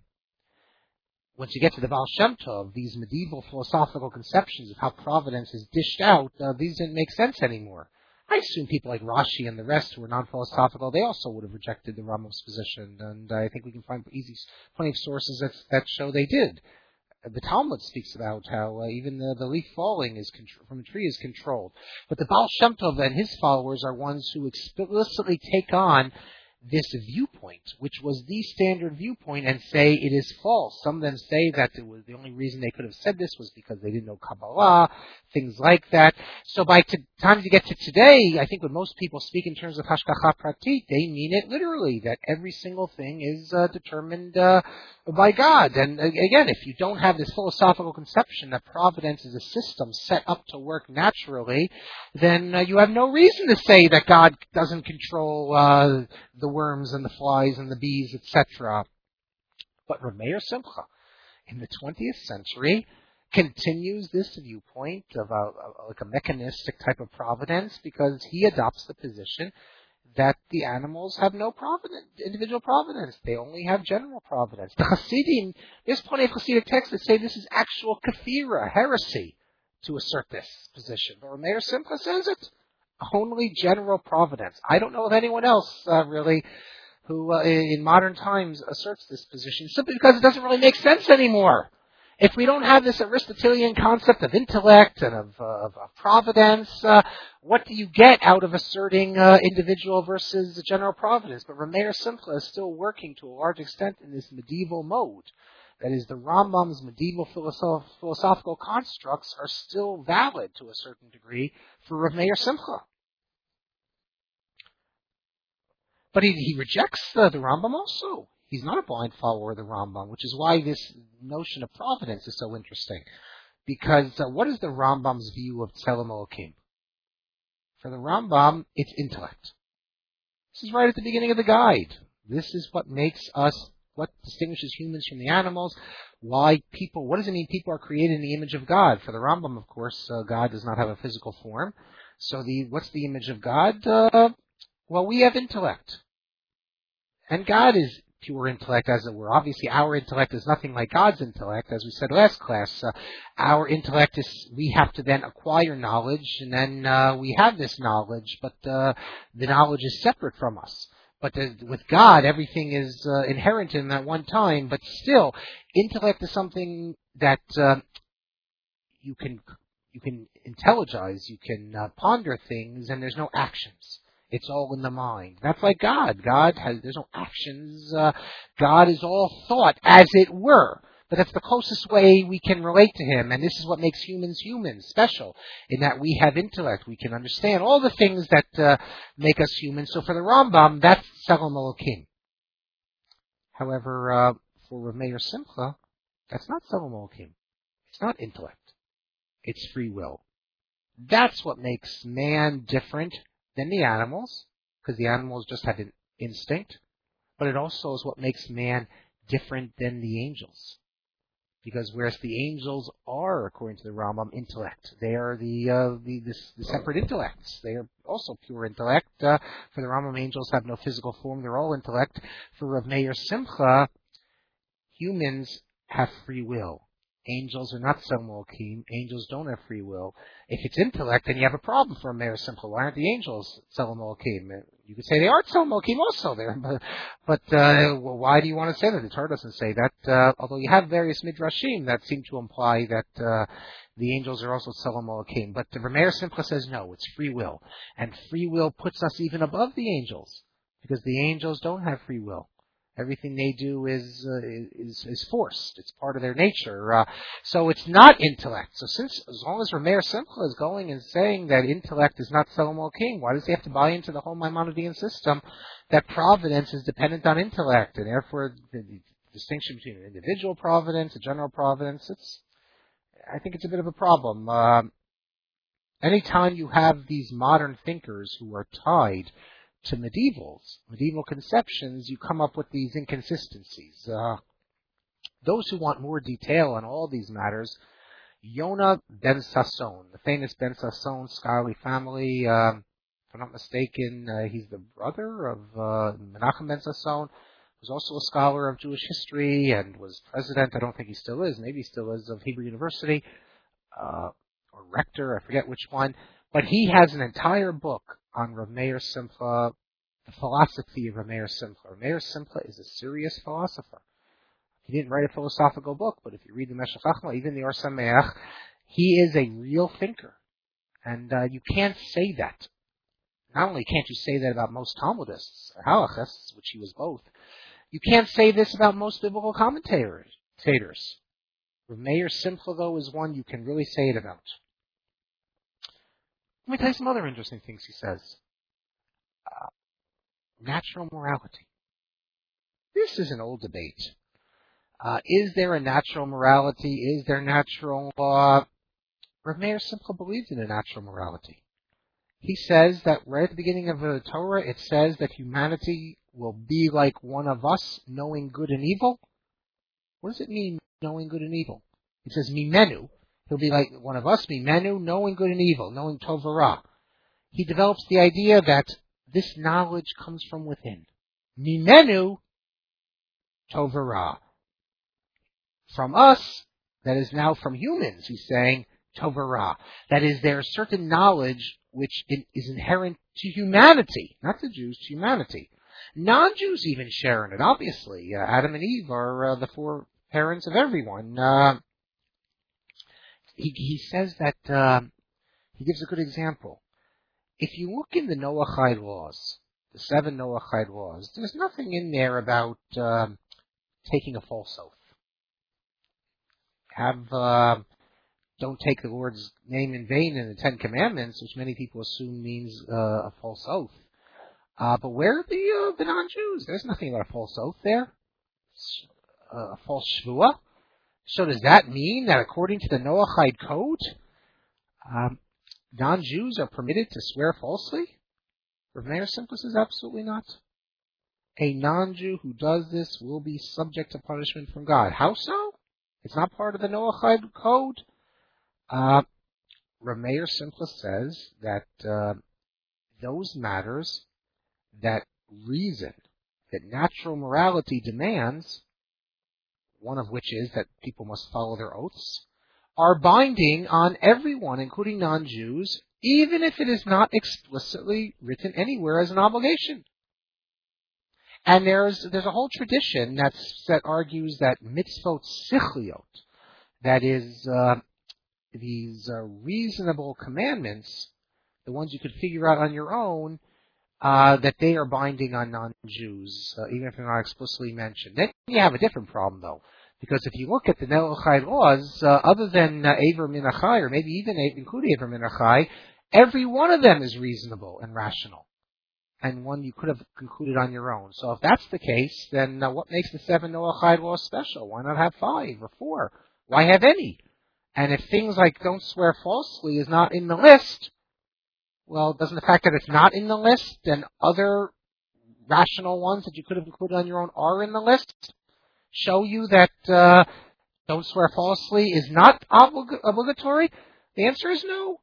Once you get to the Baal Shem Tov, these medieval philosophical conceptions of how providence is dished out, these didn't make sense anymore. I assume people like Rashi and the rest who were non-philosophical, they also would have rejected the Rambam's position, and I think we can find plenty of sources that show they did. The Talmud speaks about how even the leaf falling from a tree is controlled. But the Baal Shem Tov and his followers are ones who explicitly take on this viewpoint, which was the standard viewpoint, and say it is false. Some of them say that it was the only reason they could have said this was because they didn't know Kabbalah, things like that. So by time you get to today, I think when most people speak in terms of Hashgacha Pratit, they mean it literally, that every single thing is determined by God. And again, if you don't have this philosophical conception that providence is a system set up to work naturally, then you have no reason to say that God doesn't control the worms and the flies and the bees, etc. But Rav Meir Simcha, in the 20th century, continues this viewpoint of like a mechanistic type of providence, because he adopts the position that the animals have no individual providence. They only have general providence. The Hasidim, there's plenty of Hasidic texts that say this is actual kafira, heresy, to assert this position. But Rav Meir Simcha says it. Only general providence. I don't know of anyone else, really, who in modern times asserts this position, simply because it doesn't really make sense anymore. If we don't have this Aristotelian concept of intellect and of providence, what do you get out of asserting individual versus general providence? But Rav Meir Simcha is still working to a large extent in this medieval mode. That is, the Rambam's medieval philosophical constructs are still valid to a certain degree for Rav Meir Simcha. But he rejects the Rambam also. He's not a blind follower of the Rambam, which is why this notion of providence is so interesting. Because what is the Rambam's view of Tzelem Elokim? For the Rambam, it's intellect. This is right at the beginning of the guide. This is what what distinguishes humans from the animals. What does it mean people are created in the image of God? For the Rambam, of course, God does not have a physical form. So what's the image of God? Well, we have intellect. And God is pure intellect, as it were. Obviously, our intellect is nothing like God's intellect, as we said last class. Our intellect is, we have to then acquire knowledge, and then we have this knowledge, but the knowledge is separate from us. But with God, everything is inherent in that one time, but still, intellect is something that you can intelligize, you can ponder things, and there's no actions. It's all in the mind. That's like God. There's no actions. God is all thought, as it were. But that's the closest way we can relate to Him. And this is what makes humans humans, special, in that we have intellect. We can understand all the things that make us human. So for the Rambam, that's Tzelem Elokim. However, for Rav Meir Simcha, that's not Tzelem Elokim. It's not intellect. It's free will. That's what makes man different than the animals, because the animals just have an instinct, but it also is what makes man different than the angels. Because whereas the angels are, according to the Rambam, intellect, they are the separate intellects. They are also pure intellect. For the Rambam, angels have no physical form; they're all intellect. For Rav Meir Simcha, humans have free will. Angels are not Tzelem Elokim. Angels don't have free will. If it's intellect, then you have a problem for Meir Simcha. Why aren't the angels Tzelem Elokim? You could say they are Tzelem Elokim also there, but well, why do you want to say that? The Torah doesn't say that, although you have various midrashim that seem to imply that the angels are also Tzelem Elokim. But the Meir Simcha says no, it's free will. And free will puts us even above the angels, because the angels don't have free will. Everything they do is forced. It's part of their nature. So it's not intellect. So as long as Meir Simcha is going and saying that intellect is not Tzelem Elokim, why does he have to buy into the whole Maimonidean system that providence is dependent on intellect, and therefore the distinction between an individual providence, a general providence, I think it's a bit of a problem. Anytime you have these modern thinkers who are tied to medieval conceptions, you come up with these inconsistencies. Those who want more detail on all these matters, Yonah ben Sasson, the famous ben Sasson scholarly family, if I'm not mistaken, he's the brother of Menachem ben Sasson, who's also a scholar of Jewish history and was president, I don't think he still is, maybe he still is, of Hebrew University, or rector, I forget which one, but he has an entire book on Rav Meir Simcha, the philosophy of Rav Meir Simcha. Rav Meir Simcha is a serious philosopher. He didn't write a philosophical book, but if you read the Meshech Chochmah, even the Or Sameach, he is a real thinker. And you can't say that. Not only can't you say that about most Talmudists, or Halachists, which he was both, you can't say this about most biblical commentators. Rav Meir Simcha, though, is one you can really say it about. Let me tell you some other interesting things he says. Natural morality. This is an old debate. Is there a natural morality? Is there natural law? Rav Meir Simcha believes in a natural morality. He says that right at the beginning of the Torah, it says that humanity will be like one of us, knowing good and evil. What does it mean, knowing good and evil? It says mimenu. He'll be like one of us, mimenu, knowing good and evil, knowing tov v'ra. He develops the idea that this knowledge comes from within. Mimenu, tov v'ra. From us, that is now from humans, he's saying, tov v'ra. That is, there is certain knowledge which is inherent to humanity, not to Jews, to humanity. Non-Jews even share in it, obviously. Adam and Eve are the four parents of everyone. He says that, he gives a good example. If you look in the Noahide laws, the 7 Noahide laws, there's nothing in there about taking a false oath. Don't take the Lord's name in vain in the 10 Commandments, which many people assume means a false oath. But where are the non-Jews? There's nothing about a false oath there. A false shvuah. So does that mean that according to the Noahide code, non-Jews are permitted to swear falsely? Rav Meir Simcha says absolutely not. A non-Jew who does this will be subject to punishment from God. How so? It's not part of the Noahide code. Rav Meir Simcha says that those matters that reason, that natural morality demands, one of which is that people must follow their oaths, are binding on everyone, including non-Jews, even if it is not explicitly written anywhere as an obligation. And there's a whole tradition that argues that mitzvot sichliot, that is, these reasonable commandments, the ones you could figure out on your own, that they are binding on non-Jews, even if they're not explicitly mentioned. Then you have a different problem, though, because if you look at the Noahide laws, other than Aver Min Achai, or maybe even including Aver Min Achai, every one of them is reasonable and rational, and one you could have concluded on your own. So if that's the case, then what makes the 7 Noahide laws special? Why not have 5 or 4? Why have any? And if things like don't swear falsely is not in the list, well, doesn't the fact that it's not in the list and other rational ones that you could have included on your own are in the list show you that don't swear falsely is not obligatory? The answer is no.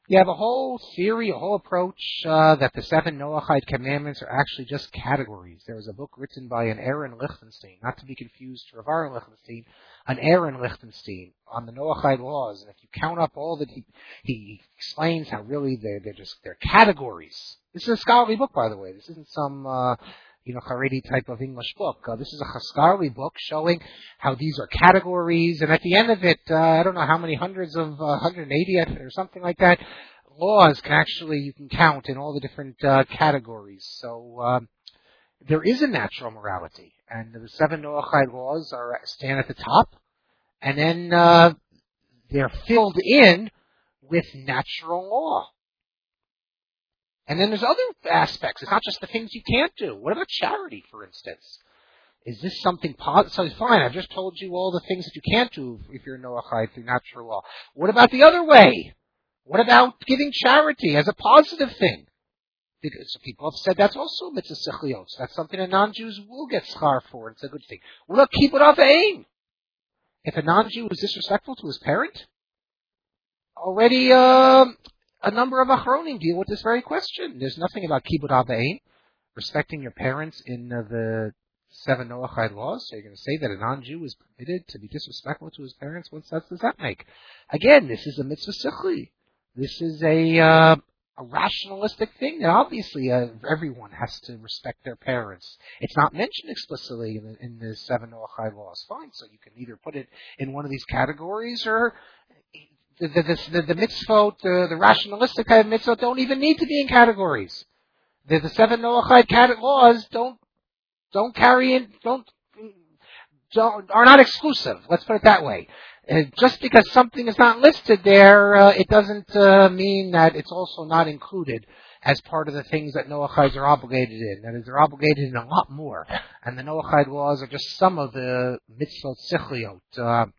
You have a whole theory, a whole approach that the 7 Noahide commandments are actually just categories. There was a book written by an Aaron Lichtenstein, not to be confused with Rav Aaron Lichtenstein, an Aaron Lichtenstein on the Noahide laws. And if you count up all that, he explains how really they're categories. This is a scholarly book, by the way. This isn't some Haredi type of English book. This is a scholarly book showing how these are categories, and at the end of it, I don't know how many hundreds of 180 or something like that laws you can count in all the different categories. So there is a natural morality, and the 7 Noahide laws stand at the top, and then they're filled in with natural law. And then there's other aspects. It's not just the things you can't do. What about charity, for instance? Is this something positive? So fine, I've just told you all the things that you can't do if you're a Noahide through natural law. What about the other way? What about giving charity as a positive thing? Because people have said that's also mitzvah sechliot. That's something that non-Jews will get schar for. It's a good thing. What about kibbud avim? If a non-Jew is disrespectful to his parent, already a number of achronim deal with this very question. There's nothing about kibbud avim, respecting your parents in the 7 Noahide laws. So you're going to say that a non-Jew is permitted to be disrespectful to his parents? What sense does that make? Again, this is a mitzvah sichli. This is a rationalistic thing that obviously everyone has to respect their parents. It's not mentioned explicitly in the 7 Noahide laws. Fine, so you can either put it in one of these categories or the mitzvot, the rationalistic kind of mitzvot don't even need to be in categories. The 7 Noahide laws don't carry in, are not exclusive. Let's put it that way. Just because something is not listed there, it doesn't mean that it's also not included as part of the things that Noachides are obligated in. That is, they're obligated in a lot more. And the Noachide laws are just some of the mitzvot sichliot.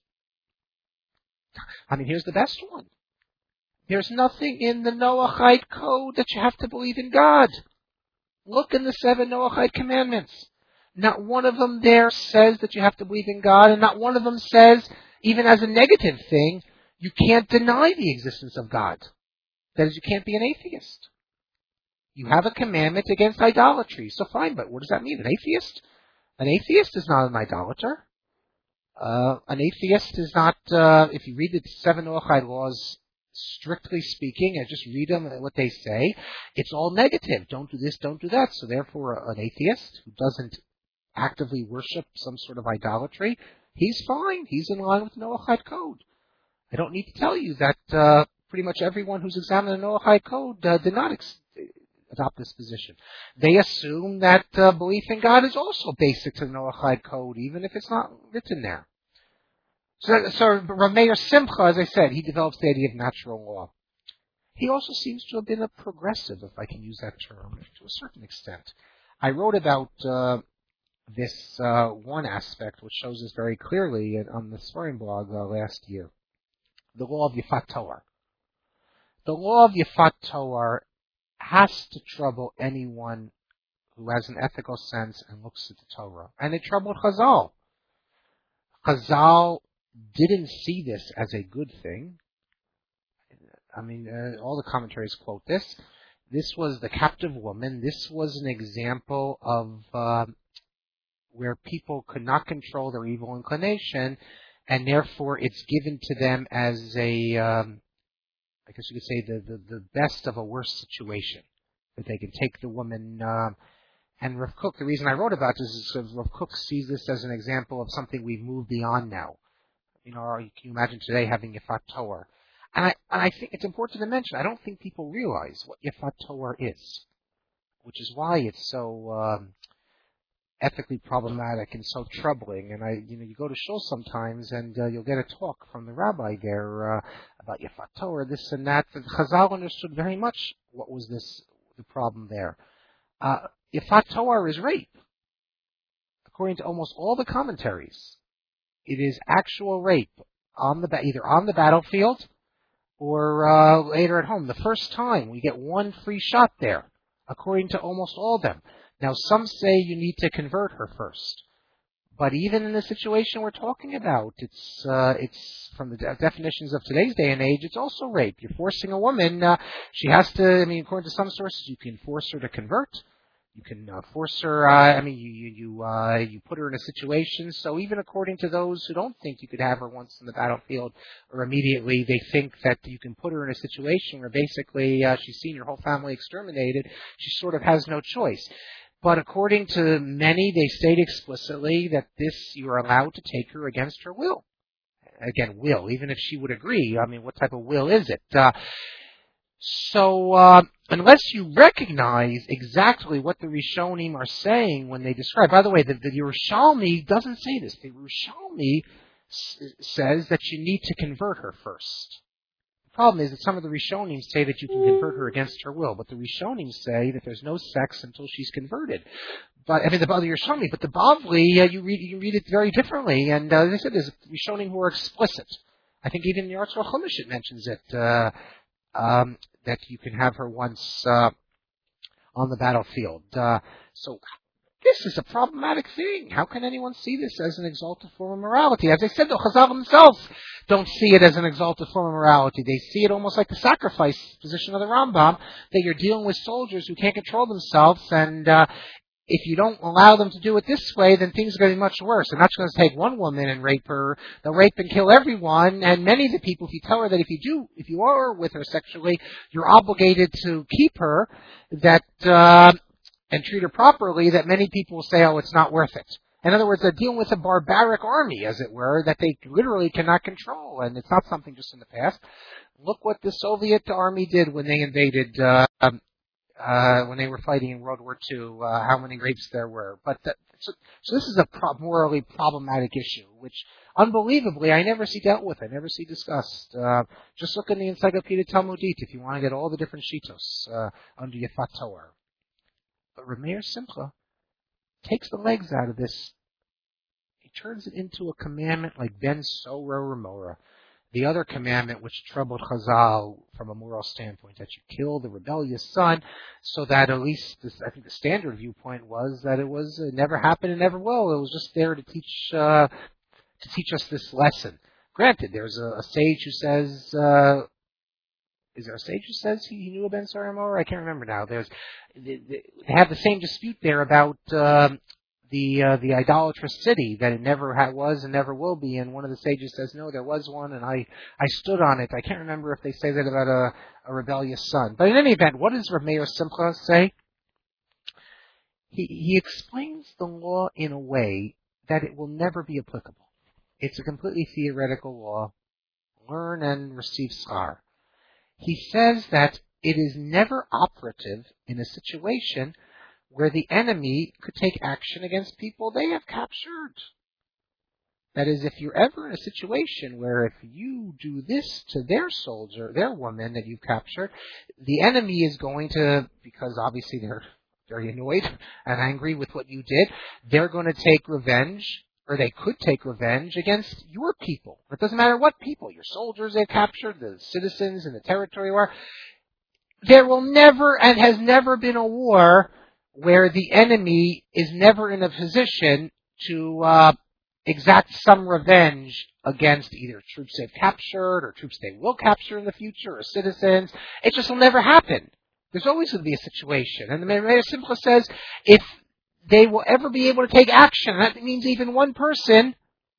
Here's the best one. There's nothing in the Noahide code that you have to believe in God. Look in the 7 Noahide commandments. Not one of them there says that you have to believe in God, and not one of them says, even as a negative thing, you can't deny the existence of God. That is, you can't be an atheist. You have a commandment against idolatry. So fine, but what does that mean? An atheist? An atheist is not an idolater. An atheist is not, if you read the 7 Noahide laws, strictly speaking, and just read them and what they say, it's all negative. Don't do this, don't do that. So therefore, an atheist who doesn't actively worship some sort of idolatry, he's fine. He's in line with the Noahide code. I don't need to tell you that pretty much everyone who's examined the Noahide code did not adopt this position. They assume that belief in God is also basic to the Noahide code, even if it's not written there. So Rav Meir Simcha, as I said, he develops the idea of natural law. He also seems to have been a progressive, if I can use that term, to a certain extent. I wrote about this one aspect, which shows this very clearly on the Sforim blog last year. The law of Yifat Toar. The law of Yifat Toar has to trouble anyone who has an ethical sense and looks at the Torah. And it troubled Chazal. Chazal didn't see this as a good thing. All the commentaries quote this. This was the captive woman. This was an example of where people could not control their evil inclination, and therefore it's given to them as a, I guess you could say, the best of a worse situation. That they can take the woman, and Rav Kook, the reason I wrote about this is because Rav Kook sees this as an example of something we've moved beyond now. Can you imagine today having Yifat Toar? And I think it's important to mention, I don't think people realize what Yifat Toar is, which is why it's so ethically problematic and so troubling. And you go to shul sometimes, and you'll get a talk from the rabbi there about Yifat Toar, this and that. And Chazal understood very much what was the problem there. Yifat Toar is rape, according to almost all the commentaries. It is actual rape either on the battlefield or later at home. The first time we get one free shot there, according to almost all of them. Now, some say you need to convert her first, But even in the situation we're talking about, it's from the definitions of today's day and age, it's also rape. You're forcing a woman. She has to. I mean, according to some sources, you can force her to convert. You can force her. You put her in a situation. So even according to those who don't think you could have her once in the battlefield or immediately, they think that you can put her in a situation where basically she's seen your whole family exterminated. She sort of has no choice. But according to many, they state explicitly that you are allowed to take her against her will. Again, will, even if she would agree. I mean, what type of will is it? So unless you recognize exactly what the Rishonim are saying when they describe, by the way, the Yerushalmi doesn't say this. The Yerushalmi says that you need to convert her first. The problem is that some of the Rishonim say that you can convert her against her will, but the Rishonim say that there's no sex until she's converted. But I mean, the Yerushalmi, but the Bavli, you read it very differently, and as I said, there's Rishonim who are explicit. I think even in the Artzvah Chumash it mentions it. That you can have her once on the battlefield. So this is a problematic thing. How can anyone see this as an exalted form of morality? As I said, the Chazal themselves don't see it as an exalted form of morality. They see it almost like the sacrifice position of the Rambam, that you're dealing with soldiers who can't control themselves, and if you don't allow them to do it this way, then things are going to be much worse. They're not just going to take one woman and rape her. They'll rape and kill everyone. And many of the people, if you tell her that if you are with her sexually, you're obligated to keep her, and treat her properly, that many people will say, oh, it's not worth it. In other words, they're dealing with a barbaric army, as it were, that they literally cannot control. And it's not something just in the past. Look what the Soviet army did when they invaded, when they were fighting in World War II, how many rapes there were. So this is a morally problematic issue, which, unbelievably, I never see dealt with. I never see discussed. Just look in the Encyclopedia Talmudit if you want to get all the different shitos under Yefat Torah. But Reb Meir Simcha takes the legs out of this. He turns it into a commandment like Ben Sora Remora. The other commandment which troubled Chazal from a moral standpoint, that you kill the rebellious son, so that at least, I think the standard viewpoint was that it never happened and never will. It was just there to teach us this lesson. Granted, there's a sage who says, is there a sage who says he knew a Ben Saramor? I can't remember now. They have the same dispute there about the idolatrous city, that it never was and never will be, and one of the sages says, no, there was one, and I stood on it. I can't remember if they say that about a rebellious son. But in any event, what does Reb Meir Simcha say? He explains the law in a way that it will never be applicable. It's a completely theoretical law. Learn and receive schar. He says that it is never operative in a situation where the enemy could take action against people they have captured. That is, if you're ever in a situation where if you do this to their soldier, their woman that you've captured, the enemy is going to, because obviously they're very annoyed and angry with what you did, they're going to take revenge, or they could take revenge against your people. It doesn't matter what people, your soldiers they've captured, the citizens in the territory where. There will never and has never been a war where the enemy is never in a position to exact some revenge against either troops they've captured or troops they will capture in the future or citizens. It just will never happen. There's always going to be a situation. And the Meir Simcha says if they will ever be able to take action, that means even one person,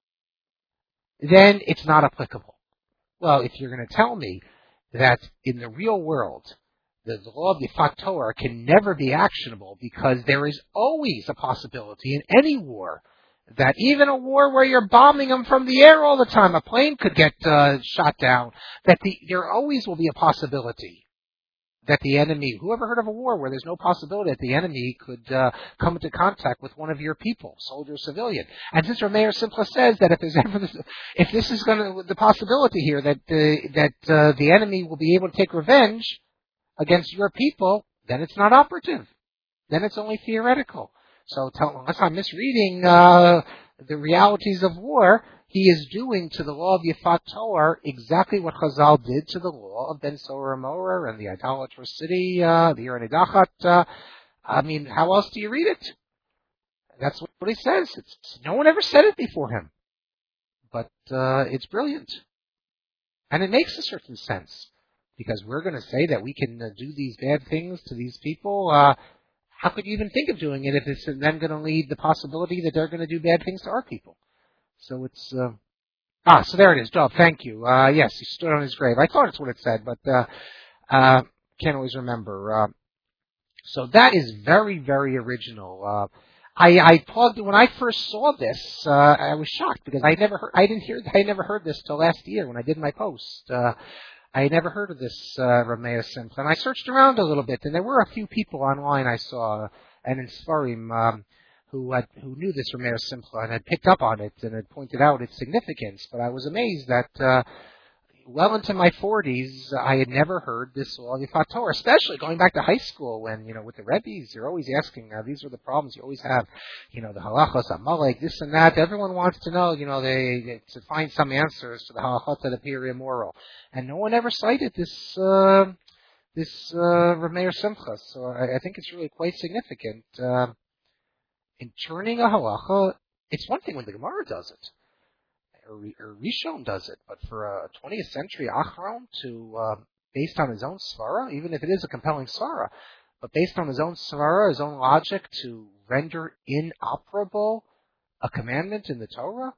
then it's not applicable. Well, if you're going to tell me that in the real world, the law of Yefat Torah can never be actionable because there is always a possibility in any war that even a war where you're bombing them from the air all the time, a plane could get shot down, that there always will be a possibility that the enemy, who ever heard of a war where there's no possibility that the enemy could come into contact with one of your people, soldier or civilian? And since Reb Meir Simcha says that if this is going to, the possibility here that the enemy will be able to take revenge against your people, then it's not operative. Then it's only theoretical. So unless I'm misreading the realities of war, he is doing to the law of Yefat Torah exactly what Chazal did to the law of Ben Sora Morer and the idolatrous city, the Ir Nidachat. I mean, how else do you read it? That's what he says. No one ever said it before him. But it's brilliant. And it makes a certain sense. Because we're going to say that we can do these bad things to these people. How could you even think of doing it if it's then going to lead the possibility that they're going to do bad things to our people? So it's... so there it is, Job. Thank you. Yes, he stood on his grave. I thought it's what it said, but can't always remember. So that is very, very original. I plugged when I first saw this. I was shocked because I never heard this till last year when I did my post. I had never heard of this Rav Meir Simcha, and I searched around a little bit, and there were a few people online I saw, and in Sfarim, who knew this Rav Meir Simcha and had picked up on it and had pointed out its significance. But I was amazed that well into my 40s, I had never heard this Law Yifat Torah, especially going back to high school when, with the Rebbes, you're always asking, these are the problems you always have, the halachos, amalek, this and that. Everyone wants to know, to find some answers to the halachot that appear immoral. And no one ever cited this Rav Meir Simcha. So I think it's really quite significant. In turning a halacha, it's one thing when the Gemara does it. Or Rishon does it, but for a 20th century Achron to, based on his own svara, even if it is a compelling svara, but based on his own svara, his own logic, to render inoperable a commandment in the Torah,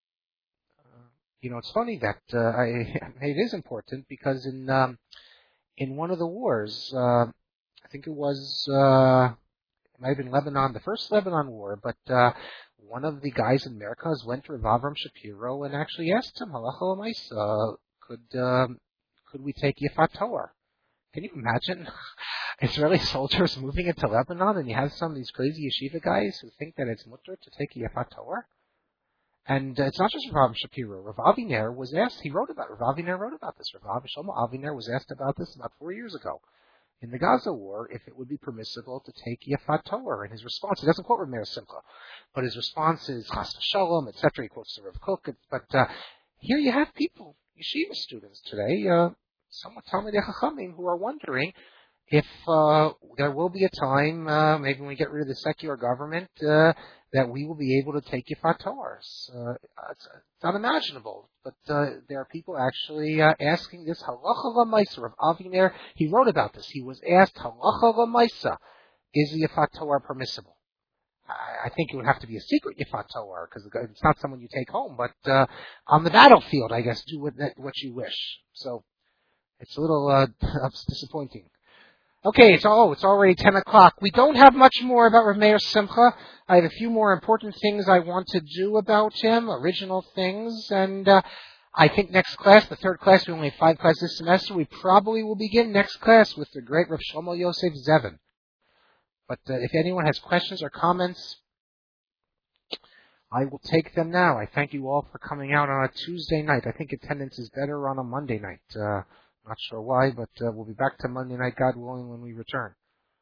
it's funny that it is important because in one of the wars, I think it was it might have been Lebanon, the first Lebanon war, but one of the guys in Merkaz went to Rav Avram Shapiro and actually asked him, Halacha l'maisa, could we take Yifat Torah? Can you imagine Israeli soldiers moving into Lebanon and you have some of these crazy yeshiva guys who think that it's mutter to take Yifat Torah? And it's not just Rav Avram Shapiro. Rav Aviner was asked, Rav Aviner wrote about this. Rav Shlomo Aviner was asked about this about 4 years ago in the Gaza war, if it would be permissible to take Yifat Torah. And his response, he doesn't quote Rav Meir Simcha, but his response is Chas v'Shalom, etc. He quotes the Rav Kook. But here you have people, yeshiva students today, somewhat Talmidei Chachamim, who are wondering if there will be a time, maybe when we get rid of the secular government, that we will be able to take Yifat Torah. It's unimaginable, but there are people actually asking this halacha l'maisa. Rav Aviner, he wrote about this. He was asked halacha l'maisa, is Yifat Torah permissible? I think it would have to be a secret Yifat Torah because it's not someone you take home, but on the battlefield, I guess, do what you wish. So it's a little disappointing. Okay, it's already 10 o'clock. We don't have much more about Rav Meir Simcha. I have a few more important things I want to do about him, original things, and I think next class, the third class, we only have 5 classes this semester, we probably will begin next class with the great Rav Shlomo Yosef Zevin. But if anyone has questions or comments, I will take them now. I thank you all for coming out on a Tuesday night. I think attendance is better on a Monday night. Not sure why, but we'll be back to Monday night, God willing, when we return.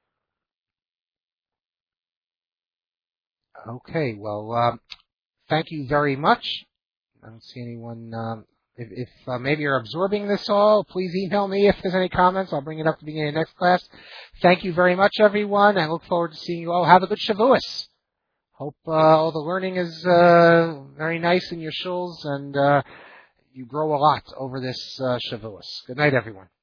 Okay, well, thank you very much. I don't see anyone. If maybe you're absorbing this all, please email me if there's any comments. I'll bring it up at the beginning of next class. Thank you very much, everyone. I look forward to seeing you all. Have a good Shavuos. Hope all the learning is very nice in your shuls and you grow a lot over this Shavuos. Good night, everyone.